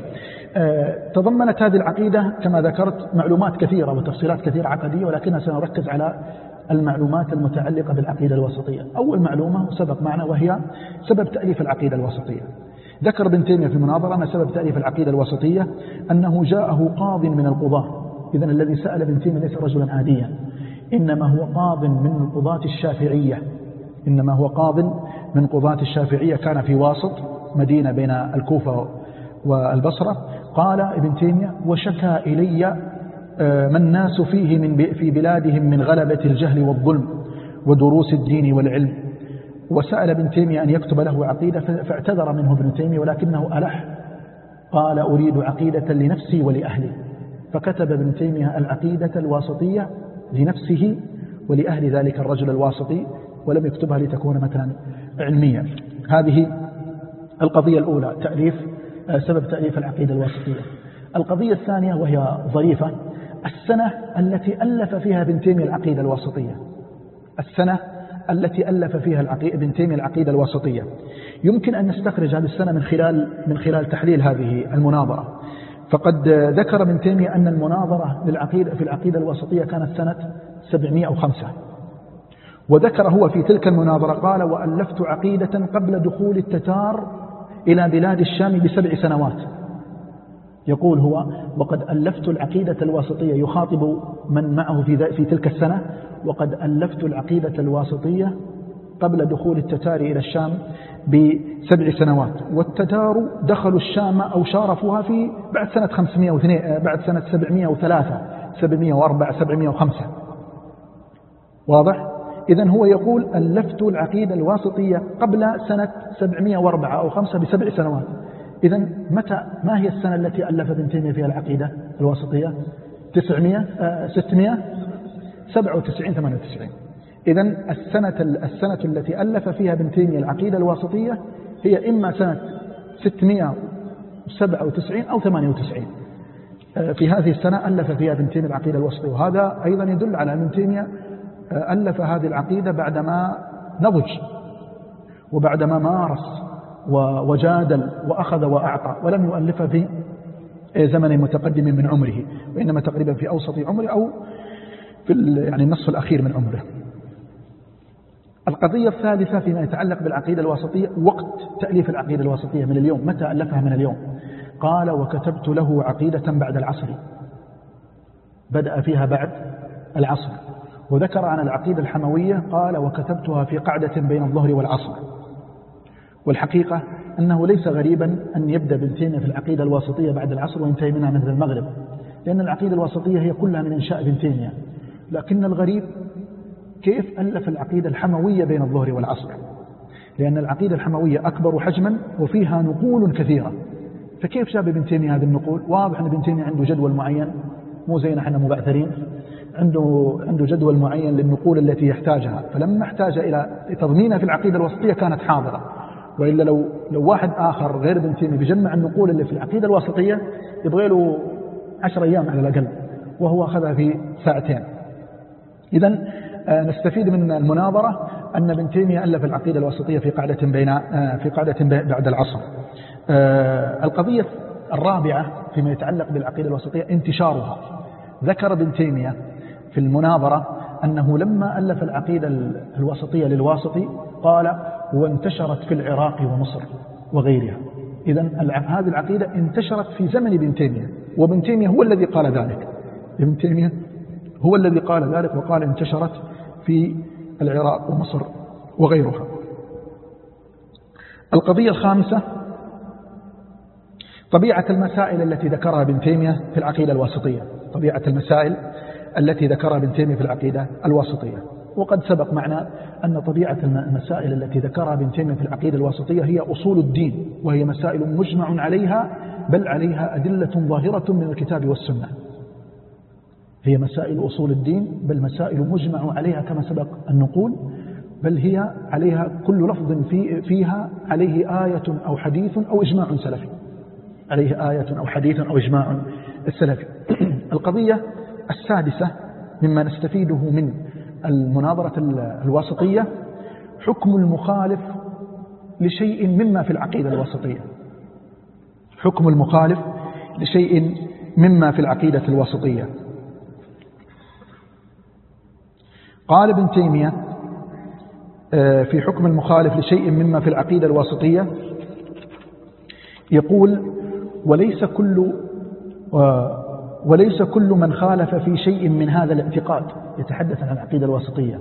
تضمنت هذه العقيدة كما ذكرت معلومات كثيرة وتفصيلات كثيرة عقدية، ولكننا سنركز على المعلومات المتعلقة بالعقيدة الواسطية. أول معلومة سبق معنا، وهي سبب تأليف العقيدة الواسطية. ذكر ابن تيمية في المناظرة أن سبب تأليف العقيدة الواسطية أنه جاءه قاض من القضاة. إذن الذي سأل ابن تيمية ليس رجلا عاديا، إنما هو قاض من القضاة الشافعية. إنما هو قاض من قضاة الشافعية، كان في واسط مدينة بين الكوفة والبصرة. قال ابن تيمية: وشكى إلي ما الناس فيه في بلادهم من غلبة الجهل والظلم ودروس الدين والعلم. وسأل ابن تيمية أن يكتب له عقيدة، فاعتذر منه ابن تيمية، ولكنه ألح، قال: أريد عقيدة لنفسي ولأهلي. فكتب ابن تيمية العقيدة الواسطية لنفسه ولأهل ذلك الرجل الواسطي، ولم يكتبها لتكون مثلا علمية. هذه القضية الأولى، سبب تأليف العقيدة الواسطية. القضية الثانية وهي ظريفة، السنة التي ألف فيها ابن تيمية العقيدة الواسطية. السنة التي ألف فيها ابن تيمية العقيدة الواسطية. يمكن أن نستخرج هذه السنة من خلال تحليل هذه المناظرة. فقد ذكر ابن تيمية أن المناظرة في العقيدة الواسطية كانت سنة 705. وذكر هو في تلك المناظرة قال: وألفت عقيدة قبل دخول التتار إلى بلاد الشام ب7 سنوات. يقول هو: وقد ألفت العقيدة الواسطية، يخاطب من معه في تلك السنة، وقد ألفت العقيدة الواسطية قبل دخول التتار إلى الشام ب7 سنوات. والتتار دخلوا الشام أو شارفوها بعد سنة 502، بعد سنة 703 704 705. واضح؟ إذن هو يقول: ألفت العقيدة الواسطية قبل سنة 704 أو 5 ب7 سنوات. إذن ما هي السنة التي ألف ابن تيمية فيها العقيدة الواسطية؟ 697 98. إذن السنة التي ألف فيها ابن تيمية العقيدة الواسطية هي إما سنة 697 أو 98. في هذه السنة ألف فيها ابن تيمية العقيدة الواسطية. وهذا أيضا يدل على ابن تيمية ألف هذه العقيدة بعدما نضج وبعدما مارس وجادل وأخذ وأعطى، ولم يؤلفها في زمن متقدم من عمره، وإنما تقريبا في أوسط عمره أو في يعني النصف الأخير من عمره. القضية الثالثة فيما يتعلق بالعقيدة الواسطية، وقت تأليف العقيدة الواسطية من اليوم، متى ألفها من اليوم؟ قال: وكتبت له عقيدة بعد العصر، بدأ فيها بعد العصر. وذكر عن العقيدة الحموية قال: وكتبتها في قعدة بين الظهر والعصر. والحقيقة أنه ليس غريبا أن يبدأ ابن تيمية في العقيدة الواسطية بعد العصر وينتهي منها مثل المغرب، لأن العقيدة الواسطية هي كلها من إنشاء ابن تيمية. لكن الغريب كيف ألف العقيدة الحموية بين الظهر والعصر، لأن العقيدة الحموية أكبر حجما وفيها نقول كثيرة، فكيف جاب ابن تيمية هذه النقول؟ واضح أن ابن تيمية عنده جدول معين، مو زينا احنا مبعثرين، عنده جدول معين للنقول التي يحتاجها، فلما احتاج إلى تضمينها في العقيدة الواسطية كانت حاضرة. وإلا لو واحد آخر غير ابن تيمية بيجمع النقول اللي في العقيدة الواسطية يبغى له 10 أيام على الأقل، وهو أخذها في ساعتين. إذن نستفيد من المناظرة أن ابن تيمية ألف العقيدة الواسطية في قاعدة بعد العصر. القضية الرابعة فيما يتعلق بالعقيدة الواسطية انتشارها. ذكر ابن تيمية في المناظرة أنه لما ألف العقيدة الواسطية للواسطي قال: وانتشرت في العراق ومصر وغيرها. إذن هذه العقيدة انتشرت في زمن ابن تيمية، وابن تيمية هو الذي قال ذلك. ابن تيمية هو الذي قال ذلك وقال: انتشرت في العراق ومصر وغيرها. القضية الخامسة طبيعة المسائل التي ذكرها ابن تيمية في العقيدة الواسطية. طبيعة المسائل التي ذكرها ابن تيمية في العقيدة الواسطية. وقد سبق معنا أن طبيعة المسائل التي ذكرها ابن تيمية في العقيدة الواسطية هي أصول الدين، وهي مسائل مجمع عليها، بل عليها أدلة ظاهرة من الكتاب والسنة. هي مسائل أصول الدين، بل مسائل مجمع عليها كما سبق أن نقول، بل هي عليها كل لفظ فيها عليه آية أو حديث أو إجماع سلفي، عليه آية أو حديث أو إجماع السلفي. القضية السادسة مما نستفيده من المناظرة الواسطية حكم المخالف لشيء مما في العقيدة الواسطية. حكم المخالف لشيء مما في العقيدة الواسطية. قال ابن تيمية في حكم المخالف لشيء مما في العقيدة الواسطية، يقول: وليس كل من خالف في شيء من هذا الاعتقاد. يتحدث عن العقيدة الواسطية.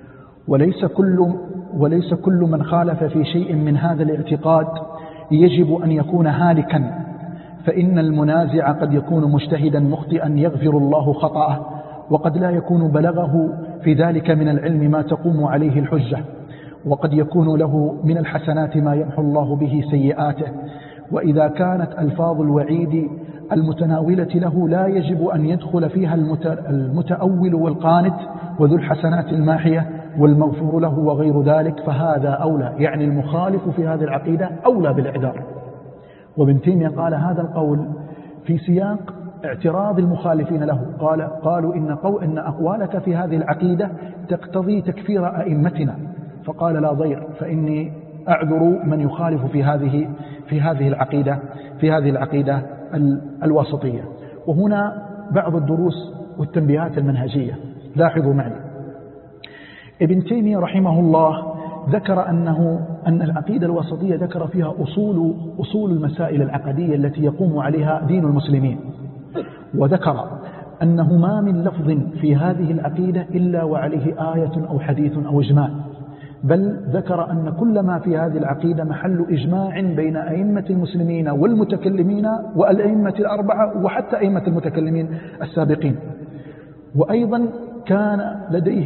وليس كل من خالف في شيء من هذا الاعتقاد يجب أن يكون هالكا، فإن المنازع قد يكون مجتهدا مخطئا يغفر الله خطأه، وقد لا يكون بلغه في ذلك من العلم ما تقوم عليه الحجة، وقد يكون له من الحسنات ما يمحو الله به سيئاته. وإذا كانت ألفاظ الوعيد المتناولة له لا يجب أن يدخل فيها المتأول والقانت وذو الحسنات الماحية والمغفور له وغير ذلك، فهذا أولى، يعني المخالف في هذه العقيدة أولى بالإعذار. وابن تيمية قال هذا القول في سياق اعتراض المخالفين له. قالوا إن أقوالك في هذه العقيدة تقتضي تكفير أئمتنا، فقال: لا ضير، فإني أعذر من يخالف في هذه العقيدة الواسطية. وهنا بعض الدروس والتنبيهات المنهجية. لاحظوا معي، ابن تيمية رحمه الله ذكر أن العقيدة الواسطية ذكر فيها أصول المسائل العقدية التي يقوم عليها دين المسلمين، وذكر أنه ما من لفظ في هذه العقيدة إلا وعليه آية أو حديث أو إجماع، بل ذكر أن كل ما في هذه العقيدة محل إجماع بين أئمة المسلمين والمتكلمين والأئمة الأربعة وحتى أئمة المتكلمين السابقين. وأيضا كان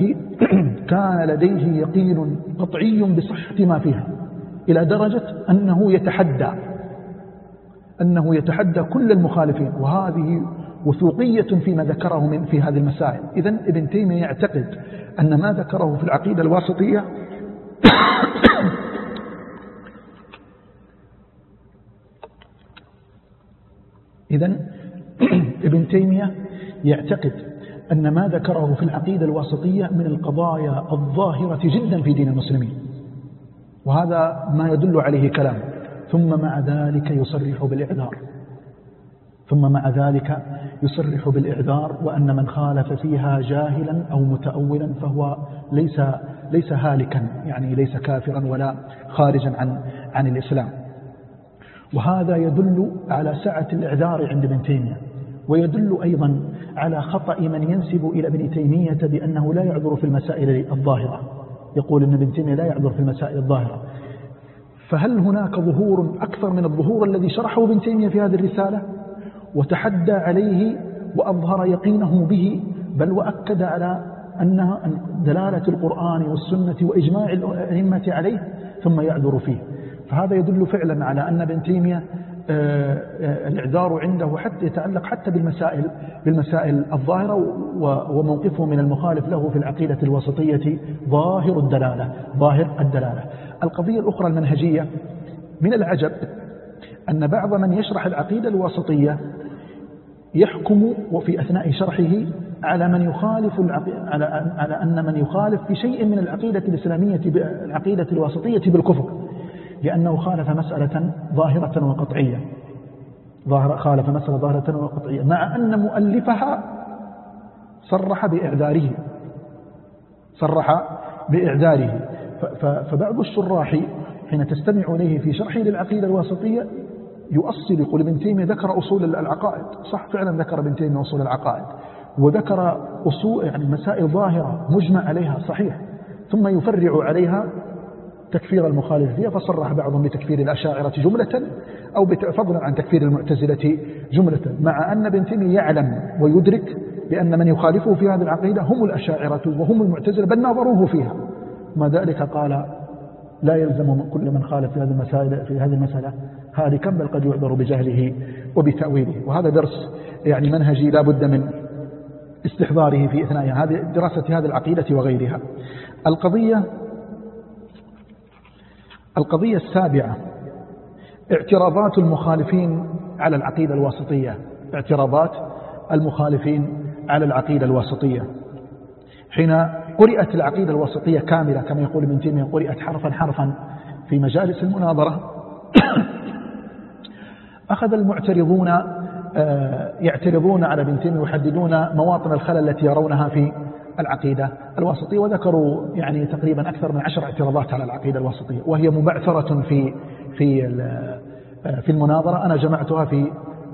لديه يقين قطعي بصحة ما فيها، إلى درجة أنه يتحدى كل المخالفين، وهذه وثوقية فيما ذكره في هذه المسائل. إذن ابن تيمية يعتقد أن ما ذكره في العقيدة الواسطية إذن ابن تيمية يعتقد أن ما ذكره في العقيدة الواسطية من القضايا الظاهرة جدا في دين المسلمين، وهذا ما يدل عليه كلام. ثم مع ذلك يصرح بالإعذار وأن من خالف فيها جاهلا أو متأولا فهو ليس هالكا، يعني ليس كافرا ولا خارجا عن الإسلام. وهذا يدل على سعة الإعذار عند ابن تيمية، ويدل أيضا على خطأ من ينسب إلى ابن تيمية بأنه لا يعذر في المسائل الظاهرة. يقول أن ابن تيمية لا يعذر في المسائل الظاهرة. فهل هناك ظهور أكثر من الظهور الذي شرحه ابن تيمية في هذه الرسالة وتحدى عليه وأظهر يقينه به، بل وأكد على أن دلالة القرآن والسنة وإجماع الأئمة عليه ثم يعذر فيه؟ فهذا يدل فعلا على أن ابن تيمية الإعذار عنده حتى يتعلق حتى بالمسائل الظاهرة، وموقفه من المخالف له في العقيدة الوسطية ظاهر الدلالة. القضية الأخرى المنهجية، من العجب أن بعض من يشرح العقيدة الوسطية يحكم وفي أثناء شرحه على من يخالف على أن من يخالف في شيء من العقيدة الإسلامية العقيدة الوسطية بالكفر، لأنه خالف مسألة ظاهرة وقطعية، مع أن مؤلفها صرح بإعذاره. فبعض الشراح حين تستمع إليه في شرحه للعقيدة الوسطية يؤصل، يقول ابن تيمية ذكر أصول العقائد، صح فعلا ذكر ابن تيمية أصول العقائد، وذكر أصول يعني مسائل ظاهرة مجمع عليها صحيح، ثم يفرع عليها تكفير المخالف فيها، فصرح بعضهم بتكفير الأشاعرة جملة أو فضلا عن تكفير المعتزلة جملة، مع أن ابن تيمية يعلم ويدرك بأن من يخالفه في هذه العقيدة هم الأشاعرة وهم المعتزلة، بل ناظروه فيها. ما ذلك قال لا يلزم كل من خالف في هذه المسألة هالكا، بل قد يعذر بجهله وبتأويله. وهذا درس يعني منهجي لا بد من استحضاره في أثناء هذه دراسة هذه العقيدة وغيرها. القضية السابعة اعتراضات المخالفين على العقيدة الوسطية. حين قرأت العقيدة الوسطية كاملة كما يقول ابن تيمية، قرأت حرفا حرفا في مجالس المناظرة، أخذ المعترضون يعترضون على ابن تيمية ويحددون مواطن الخلل التي يرونها في العقيدة الوسطية، وذكروا يعني تقريبا أكثر من 10 اعتراضات على العقيدة الوسطية، وهي مبعثرة في المناظرة. أنا جمعتها في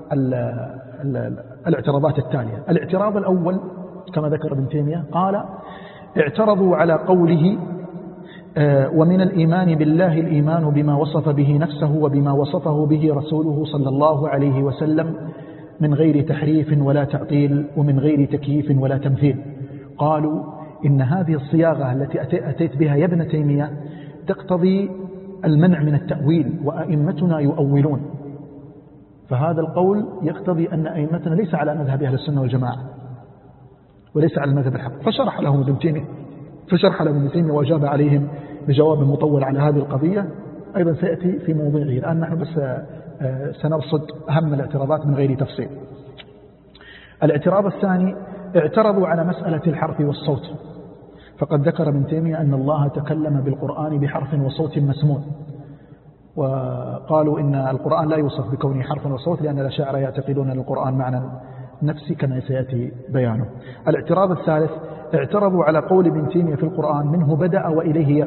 الاعتراضات التالية. الاعتراض الأول كما ذكر ابن تيمية قال: اعترضوا على قوله ومن الإيمان بالله الإيمان بما وصف به نفسه وبما وصفه به رسوله صلى الله عليه وسلم من غير تحريف ولا تعطيل ومن غير تكييف ولا تمثيل. قالوا إن هذه الصياغة التي أتيت بها يا ابن تيمية تقتضي المنع من التأويل، وأئمتنا يؤولون، فهذا القول يقتضي أن أئمتنا ليس على مذهب أهل السنة والجماعة وليس على المذهب الحق. فشرح لهم ابن تيمية وأجاب عليهم بجواب مطول على هذه القضية، أيضا سيأتي في موضوعه. الآن نحن بس سنرصد أهم الاعتراضات من غير تفصيل. الاعتراض الثاني: اعترضوا على مسألة الحرف والصوت، فقد ذكر ابن تيمية أن الله تكلم بالقرآن بحرف وصوت مسموع، وقالوا إن القرآن لا يوصف بكونه حرف وصوت لأن الأشاعرة يعتقدون أن القرآن معنى نفسي كما سيأتي بيانه. الاعتراض الثالث: اعترضوا على قول ابن تيمية في القرآن منه بدأ وإليه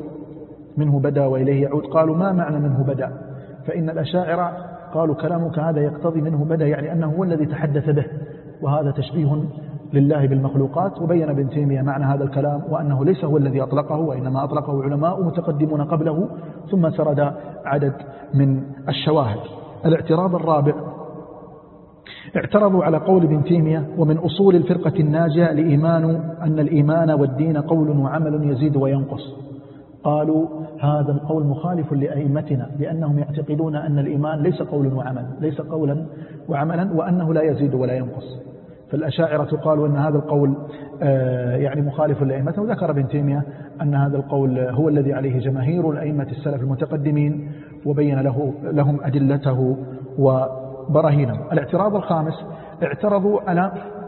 يعود. قالوا: ما معنى منه بدأ؟ فإن الأشاعرة قالوا كلامك هذا يقتضي منه بدأ يعني أنه هو الذي تحدث به، وهذا تشبيه لله بالمخلوقات. وبين ابن تيمية معنى هذا الكلام وأنه ليس هو الذي أطلقه، وإنما أطلقه علماء متقدمون قبله، ثم سرد عدد من الشواهد. الاعتراض الرابع: اعترضوا على قول ابن تيمية ومن أصول الفرقة الناجية أن الإيمان والدين قول وعمل يزيد وينقص. قالوا هذا القول مخالف لأئمتنا، لأنهم يعتقدون أن الإيمان ليس قولا وعملا، وأنه لا يزيد ولا ينقص. فالأشاعرة قالوا أن هذا القول يعني مخالف لأئمتنا، وذكر ابن تيمية أن هذا القول هو الذي عليه جماهير الأئمة السلف المتقدمين، وبين لهم أدلته وبراهينه. الاعتراض الخامس: اعترضوا على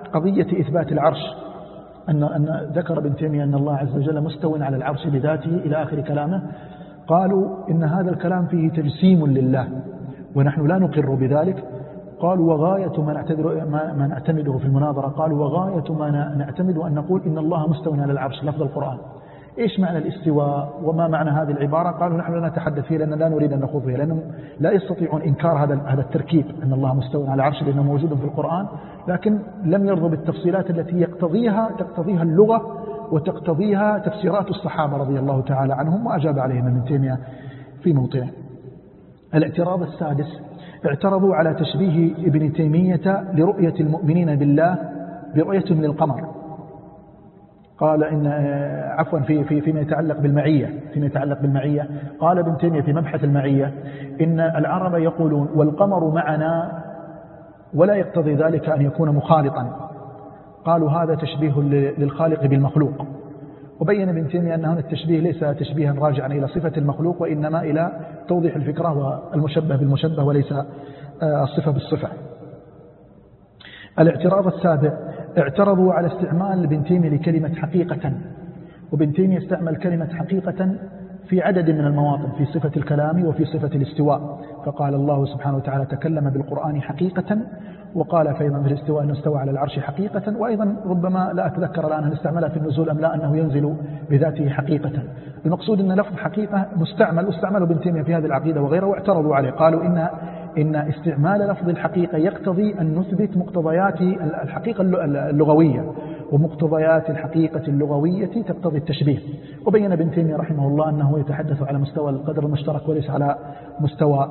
قضية إثبات العرش، أن ذكر ابن تيمية أن الله عز وجل مستوٍ على العرش بذاته إلى آخر كلامه، قالوا إن هذا الكلام فيه تجسيم لله ونحن لا نقر بذلك. قالوا وغاية ما نعتمده في المناظرة، قالوا وغاية ما نعتمد أن نقول إن الله مستوٍ على العرش لفظ القرآن. إيش معنى الاستواء وما معنى هذه العبارة؟ قالوا نحن لا نتحدث فيه لأننا لا نريد أن نخوض فيه، لأنهم لا يستطيعون إنكار هذا التركيب أن الله مستوٍ على العرش لأنه موجود في القرآن، لكن لم يرضوا بالتفصيلات التي تقتضيها اللغة وتقتضيها تفسيرات الصحابة رضي الله تعالى عنهم، وأجاب عليهم ابن تيمية في موطنه. الاعتراض السادس، اعترضوا على تشبيه ابن تيمية لرؤية المؤمنين بالله برؤيتهم للقمر. قال إن عفوا فيما يتعلق بالمعية، قال ابن تيمية في مبحث المعية إن العرب يقولون والقمر معنا ولا يقتضي ذلك أن يكون مخالطا، قالوا هذا تشبيه للخالق بالمخلوق. وبين ابن تيمية أن هذا التشبيه ليس تشبيها راجعا إلى صفة المخلوق، وإنما إلى توضيح الفكرة والمشبه بالمشبه وليس الصفة بالصفة. الاعتراض السابع، اعترضوا على استعمال ابن تيمية لكلمة حقيقة، وابن تيمية استعمل كلمة حقيقة في عدد من المواطن في صفة الكلام وفي صفة الاستواء، فقال الله سبحانه وتعالى تكلم بالقرآن حقيقة، وقال فإذا في الاستواء أنه استوى على العرش حقيقة، وأيضا ربما لا أتذكر الآن هل استعملها في النزول أم لا أنه ينزل بذاته حقيقة. المقصود أن لفظ حقيقة مستعمل، واستعمله ابن تيمية في هذه العقيدة وغيره، واعترضوا عليه، قالوا إن استعمال لفظ الحقيقة يقتضي أن نثبت مقتضيات الحقيقة اللغوية، ومقتضيات الحقيقة اللغوية تقتضي التشبيه. وبين ابن تيمية رحمه الله أنه يتحدث على مستوى القدر المشترك وليس على مستوى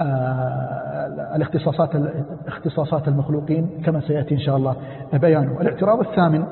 اختصاصات المخلوقين كما سيأتي إن شاء الله بيانه. الاعتراض الثامن،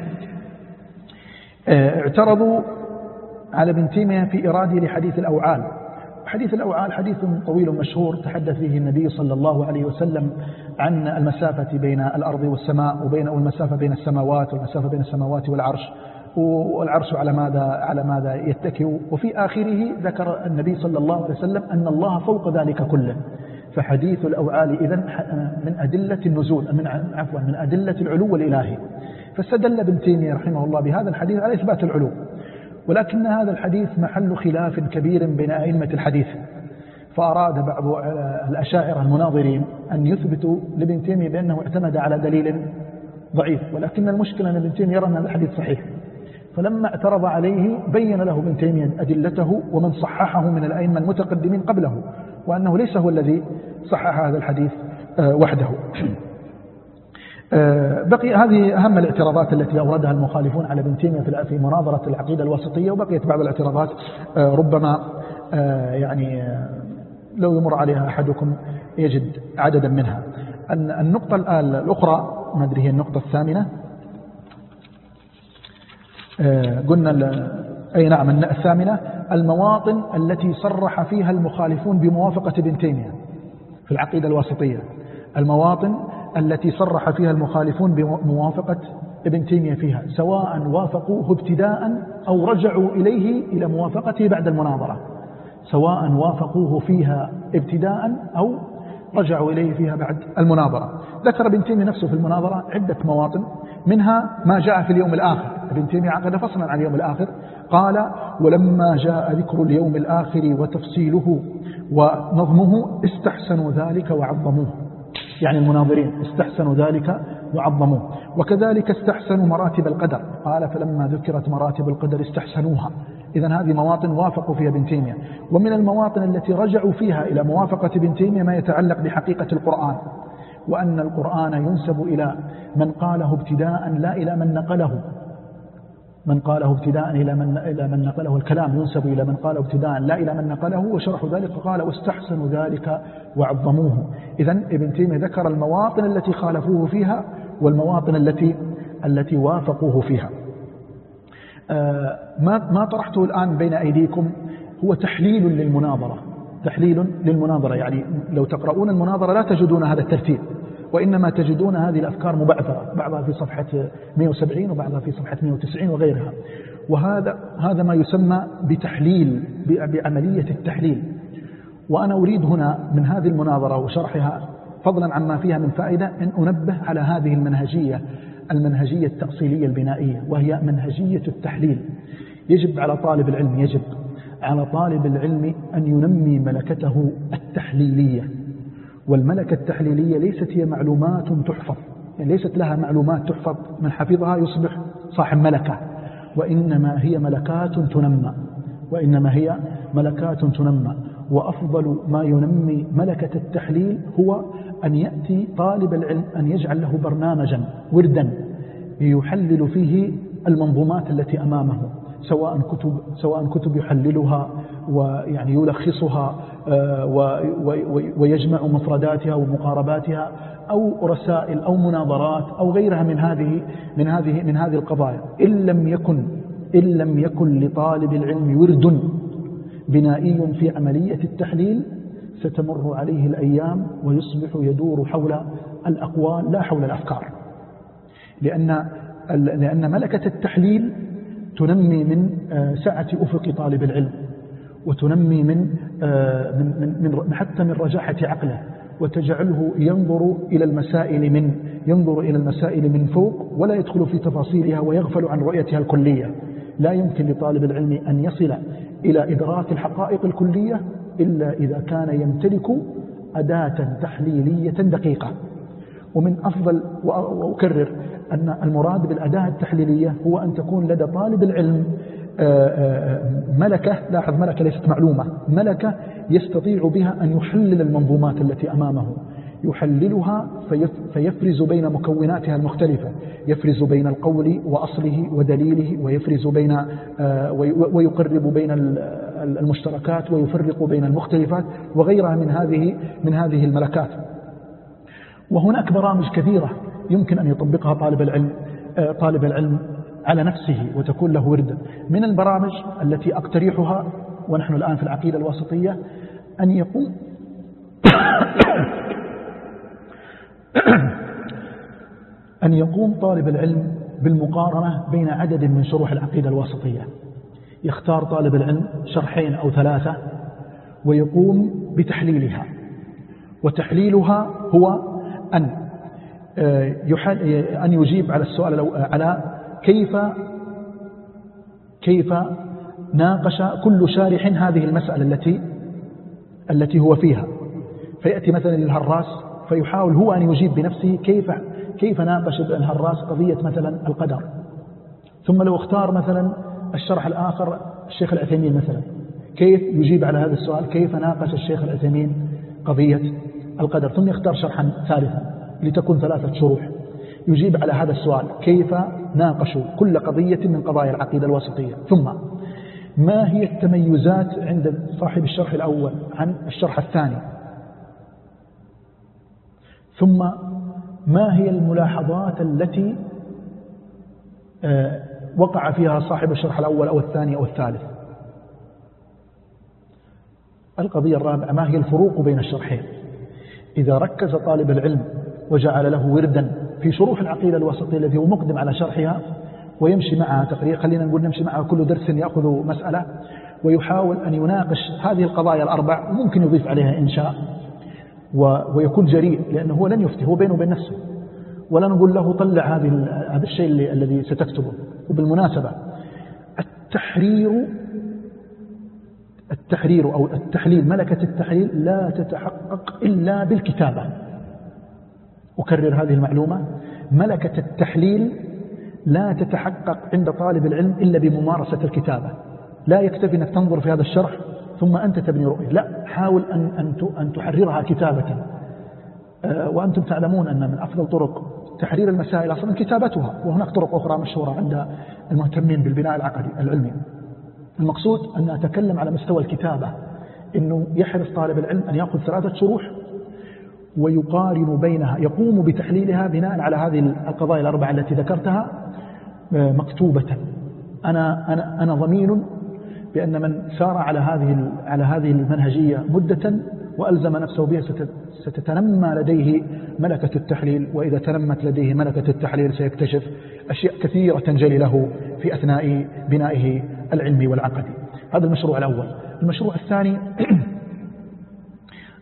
اعترضوا على ابن تيمية في إراده لحديث الأوعال. حديث الأوعال حديث طويل مشهور تحدث فيه النبي صلى الله عليه وسلم عن المسافة بين الأرض والسماء، والمسافة بين السماوات، والمسافة بين السماوات والعرش على ماذا يتكئ. وفي آخره ذكر النبي صلى الله عليه وسلم أن الله فوق ذلك كله. فحديث الأوعال إذن من أدلة النزول، من أدلة العلو الإلهي. فاستدل ابن تيمية رحمه الله بهذا الحديث على إثبات العلو، ولكن هذا الحديث محل خلاف كبير بين أئمة الحديث، فأراد بعض الأشاعرة المناظرين أن يثبتوا لابن تيمية بأنه اعتمد على دليل ضعيف، ولكن المشكلة أن ابن تيمية يرى أن هذا الحديث صحيح. فلما اعترض عليه بين له ابن تيمية أدلته ومن صححه من الأئمة المتقدمين قبله، وأنه ليس هو الذي صحح هذا الحديث وحده. بقي هذه أهم الاعتراضات التي أوردها المخالفون على ابن تيمية في مناظرة العقيدة الواسطية، وبقيت بعض الاعتراضات ربما يعني لو يمر عليها أحدكم يجد عددا منها. النقطة الأخرى، ما أدري هي النقطة الثامنة، قلنا أي نعم الثامنة، المواطن التي صرح فيها المخالفون بموافقة ابن تيمية في العقيدة الواسطية، المواطن التي صرح فيها المخالفون بموافقة ابن تيمية فيها، سواء وافقوه ابتداء أو رجعوا إلى موافقته بعد المناظرة، سواء وافقوه فيها ابتداء أو رجعوا إليه فيها بعد المناظرة. ذكر ابن تيمية نفسه في المناظرة عدة مواطن، منها ما جاء في اليوم الآخر. ابن تيمية عقد فصلا عن اليوم الآخر، قال ولما جاء ذكر اليوم الآخر وتفصيله ونظمه استحسنوا ذلك وعظموه، يعني المناظرين استحسنوا ذلك وعظموه. وكذلك استحسنوا مراتب القدر، قال فلما ذكرت مراتب القدر استحسنوها. إذن هذه مواطن وافقوا فيها ابن تيمية. ومن المواطن التي رجعوا فيها إلى موافقة ابن تيمية ما يتعلق بحقيقة القرآن، وأن القرآن ينسب إلى من قاله ابتداء لا إلى من نقله، من قاله ابتداء إلى من نقله، الكلام ينسب إلى من قاله ابتداء لا إلى من نقله، وشرحوا ذلك فقال واستحسنوا ذلك وعظموه. إذن ابن تيمية ذكر المواطن التي خالفوه فيها والمواطن التي وافقوه فيها. ما طرحته الآن بين أيديكم هو تحليل للمناظرة، يعني لو تقرؤون المناظرة لا تجدون هذا الترتيب، وإنما تجدون هذه الأفكار مبعثرة، بعضها في صفحة 170 وبعضها في صفحة 190 وغيرها. وهذا ما يسمى بتحليل، بعملية التحليل. وأنا أريد هنا من هذه المناظرة وشرحها فضلا عما فيها من فائدة أن أنبه على هذه المنهجية المنهجية التأصيلية البنائية، وهي منهجية التحليل. يجب على طالب العلم أن ينمي ملكته التحليلية. والملكة التحليلية ليست هي معلومات تحفظ، يعني ليست لها معلومات تحفظ من حفظها يصبح صاحب ملكة، وإنما هي ملكات تنمى. وأفضل ما ينمي ملكة التحليل هو أن يأتي طالب العلم أن يجعل له برنامجا وردا يحلل فيه المنظومات التي أمامه، سواء كتب يحللها ويعني يلخصها ويجمع مفرداتها ومقارباتها، أو رسائل أو مناظرات أو غيرها من هذه القضايا. إن لم يكن لطالب العلم ورد بنائي في عملية التحليل ستمر عليه الأيام ويصبح يدور حول الأقوال لا حول الأفكار، لأن ملكة التحليل تنمي من سعة أفق طالب العلم، وتنمي حتى من رجاحة عقله، وتجعله ينظر إلى المسائل من فوق ولا يدخل في تفاصيلها ويغفل عن رؤيتها الكلية. لا يمكن لطالب العلم أن يصل إلى إدراك الحقائق الكلية إلا إذا كان يمتلك أداة تحليلية دقيقة. ومن أفضل، وأكرر أن المراد بالأداة التحليلية هو أن تكون لدى طالب العلم ملكة، لاحظ ملكة ليست معلومة، ملكة يستطيع بها أن يحلل المنظومات التي أمامه، يحللها فيفرز بين مكوناتها المختلفة، يفرز بين القول وأصله ودليله، ويفرز ويقرب بين المشتركات ويفرق بين المختلفات وغيرها من هذه الملكات. وهناك برامج كثيرة يمكن أن يطبقها طالب العلم على نفسه وتكون له وردا. من البرامج التي أقترحها ونحن الآن في العقيدة الواسطية أن يقوم طالب العلم بالمقارنة بين عدد من شروح العقيدة الواسطية. يختار طالب العلم 2 أو 3 ويقوم بتحليلها. وتحليلها هو أن يجيب على السؤال على كيف ناقش كل شارح هذه المسألة التي هو فيها. فيأتي مثلا للهراس فيحاول هو أن يجيب بنفسه كيف ناقش الهراس قضية مثلا القدر. ثم لو اختار مثلا الشرح الآخر الشيخ العثيمين مثلا، كيف يجيب على هذا السؤال، كيف ناقش الشيخ العثيمين قضية القدر. ثم يختار شرحا ثالثا لتكون 3 شروح يجيب على هذا السؤال، كيف ناقشوا كل قضية من قضايا العقيدة الواسطية. ثم ما هي التميزات عند صاحب الشرح الأول عن الشرح الثاني. ثم ما هي الملاحظات التي وقع فيها صاحب الشرح الأول أو الثاني أو الثالث. القضية الرابعة ما هي الفروق بين الشرحين. إذا ركز طالب العلم وجعل له وردا في شروح العقيدة الواسطية الذي هو مقدم على شرحها ويمشي معها تقريبا، خلينا نقول نمشي معها كل درس يأخذ مسألة ويحاول أن يناقش هذه القضايا ال4، وممكن يضيف عليها إن شاء، ويكون جريء لأنه هو لن يفتي، هو بينه وبين نفسه، ولا نقول له طلع هذا الشيء الذي ستكتبه. وبالمناسبة التحرير أو التحليل، ملكة التحليل لا تتحقق إلا بالكتابة. أكرر هذه المعلومة، ملكة التحليل لا تتحقق عند طالب العلم إلا بممارسة الكتابة. لا يكتفي أنك تنظر في هذا الشرح ثم أنت تبني رؤية، لا، حاول أن تحررها كتابة. وأنتم تعلمون أن من أفضل طرق تحرير المسائل أصلا كتابتها، وهناك طرق أخرى مشهورة عند المهتمين بالبناء العقدي العلمي. المقصود أن أتكلم على مستوى الكتابة، أنه يحرص طالب العلم أن يأخذ 3 شروح ويقارن بينها، يقوم بتحليلها بناء على هذه القضايا ال4 التي ذكرتها مكتوبة. أنا ضمين بأن من سار على هذه المنهجية مدة وألزم نفسه بها ستتنمى لديه ملكة التحليل، وإذا تنمت لديه ملكة التحليل سيكتشف أشياء كثيرة تنجلي له في أثناء بنائه العلمي والعقدي. هذا المشروع الأول. المشروع الثاني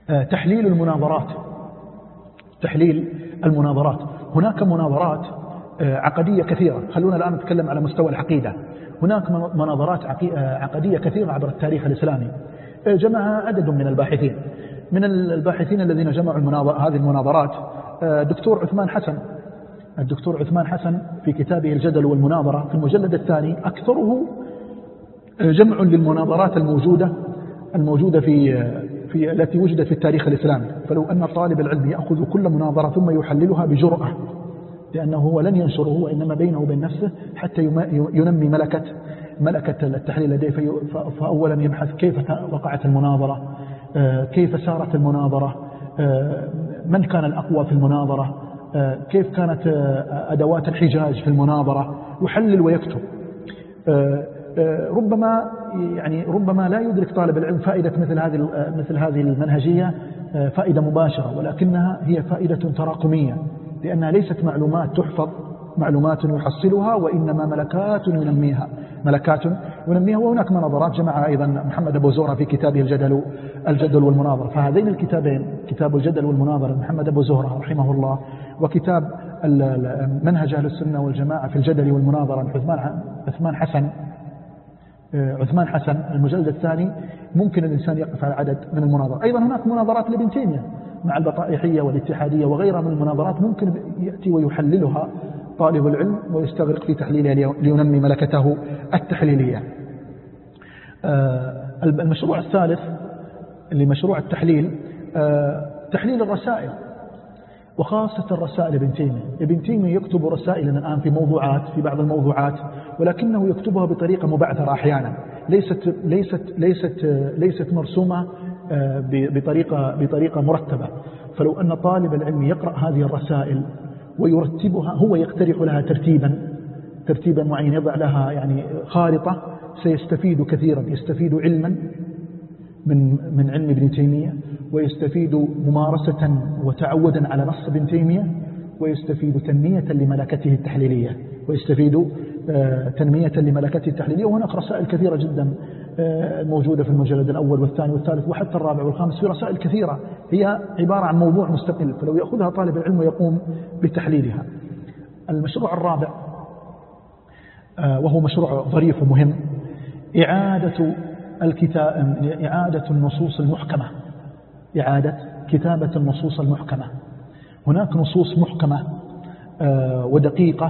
تحليل المناظرات. هناك مناظرات عقدية كثيرة. خلونا الآن نتكلم على مستوى العقيدة. هناك مناظرات عقدية كثيرة عبر التاريخ الإسلامي جمعها عدد من الباحثين. من الباحثين الذين جمعوا هذه المناظرات الدكتور عثمان حسن في كتابه الجدل والمناظرة في المجلد الثاني أكثره جمع للمناظرات الموجودة في التي وجدت في التاريخ الإسلامي. فلو أن طالب العلم يأخذ كل مناظرة ثم يحللها بجرأة، لأنه هو لن ينشره وإنما بينه وبين نفسه حتى ينمي ملكة التحليل لديه. فأولا يبحث كيف وقعت المناظرة، كيف سارت المناظرة، من كان الأقوى في المناظرة، كيف كانت أدوات الحجاج في المناظرة، يحلل ويكتب. ربما لا يدرك طالب العلم فائدة مثل هذه المنهجية فائدة مباشرة، ولكنها هي فائدة تراكمية، لأنها ليست معلومات تحفظ، معلومات يحصلها، وإنما ملكات ينميها. وهناك مناظرات جمعها أيضا محمد أبو زهرة في كتابه الجدل والمناظرة. فهذين الكتابين، كتاب الجدل والمناظرة محمد أبو زهرة رحمه الله، وكتاب منهج أهل السنة والجماعة في الجدل والمناظرة عثمان حسن المجلد الثاني، ممكن الإنسان يقف على عدد من المناظرات. أيضا هناك مناظرات لابن تيمية مع البطائحية والاتحادية وغيرها من المناظرات، ممكن يأتي ويحللها طالب العلم ويستغرق في تحليلها لينمي ملكته التحليلية. المشروع الثالث لمشروع التحليل تحليل الرسائل، وخاصة الرسائل ابن تيمية يكتب رسائل الآن في بعض الموضوعات، ولكنه يكتبها بطريقة مبعثرة أحيانا، ليست مرسومة بطريقة مرتبة. فلو أن طالب العلم يقرأ هذه الرسائل ويرتبها، هو يقترح لها ترتيبا معين، يضع لها يعني خارطة، سيستفيد كثيرا، يستفيد علما من علم ابن تيمية، ويستفيد ممارسة وتعودا على نص ابن تيمية، ويستفيد تنمية لملكته التحليلية. وهناك رسائل كثيرة جدا موجودة في المجلد الأول والثاني والثالث وحتى الرابع والخامس، في رسائل كثيرة هي عبارة عن موضوع مستقل، فلو يأخذها طالب العلم ويقوم بتحليلها. المشروع الرابع وهو مشروع ظريف ومهم، إعادة النصوص المحكمة، إعادة كتابة النصوص المحكمة. هناك نصوص محكمة ودقيقة،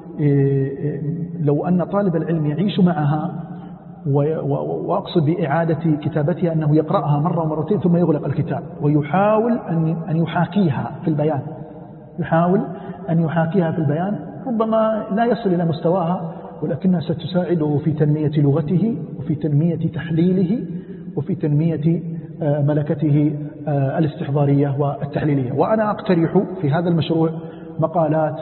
لو أن طالب العلم يعيش معها، وأقصد بإعادة كتابتها أنه يقرأها مرة ومرتين ثم يغلق الكتاب ويحاول أن يحاكيها في البيان، ربما لا يصل إلى مستواها، ولكنها ستساعده في تنمية لغته وفي تنمية تحليله وفي تنمية ملكته الاستحضارية والتحليلية. وأنا أقترح في هذا المشروع مقالات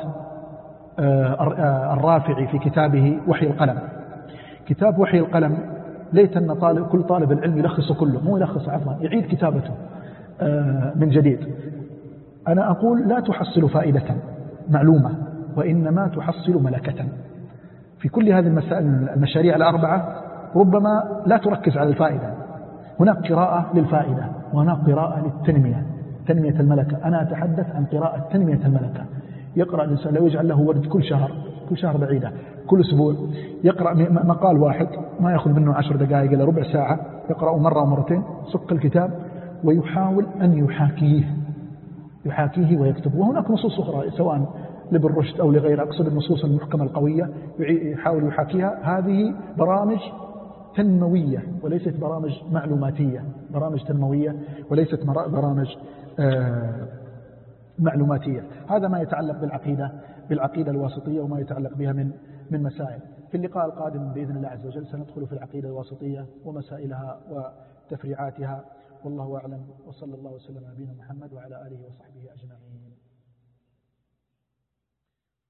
الرافعي في كتابه وحي القلم. كتاب وحي القلم ليت أن كل طالب العلم يلخص كله، مو يلخص عفوا، يعيد كتابته من جديد. أنا أقول لا تحصل فائدة معلومة، وإنما تحصل ملكة. في كل هذه المشاريع الأربعة ربما لا تركز على الفائدة، هناك قراءة للفائدة وهناك قراءة للتنمية، تنمية الملكة. أنا أتحدث عن قراءة تنمية الملكة. يقرأ الإنسان، لو يجعل له ورد كل شهر بعيدة، كل أسبوع يقرأ مقال واحد ما يأخذ منه 10 دقائق إلى ربع ساعة، يقرأه مرة ومرتين، سق الكتاب ويحاول أن يحاكيه ويكتبه. وهناك نصوص أخرى سواء لابن رشد أو لغيره، أقصد النصوص المحكمة القوية يحاول يحاكيها. هذه برامج تنموية وليست برامج معلوماتية، برامج تنموية وليست برامج معلوماتية. هذا ما يتعلق بالعقيدة الواسطية وما يتعلق بها من مسائل. في اللقاء القادم بإذن الله عز وجل سندخل في العقيدة الواسطية ومسائلها وتفريعاتها، والله أعلم، وصلى الله وسلم على نبينا محمد وعلى آله وصحبه أجمعين.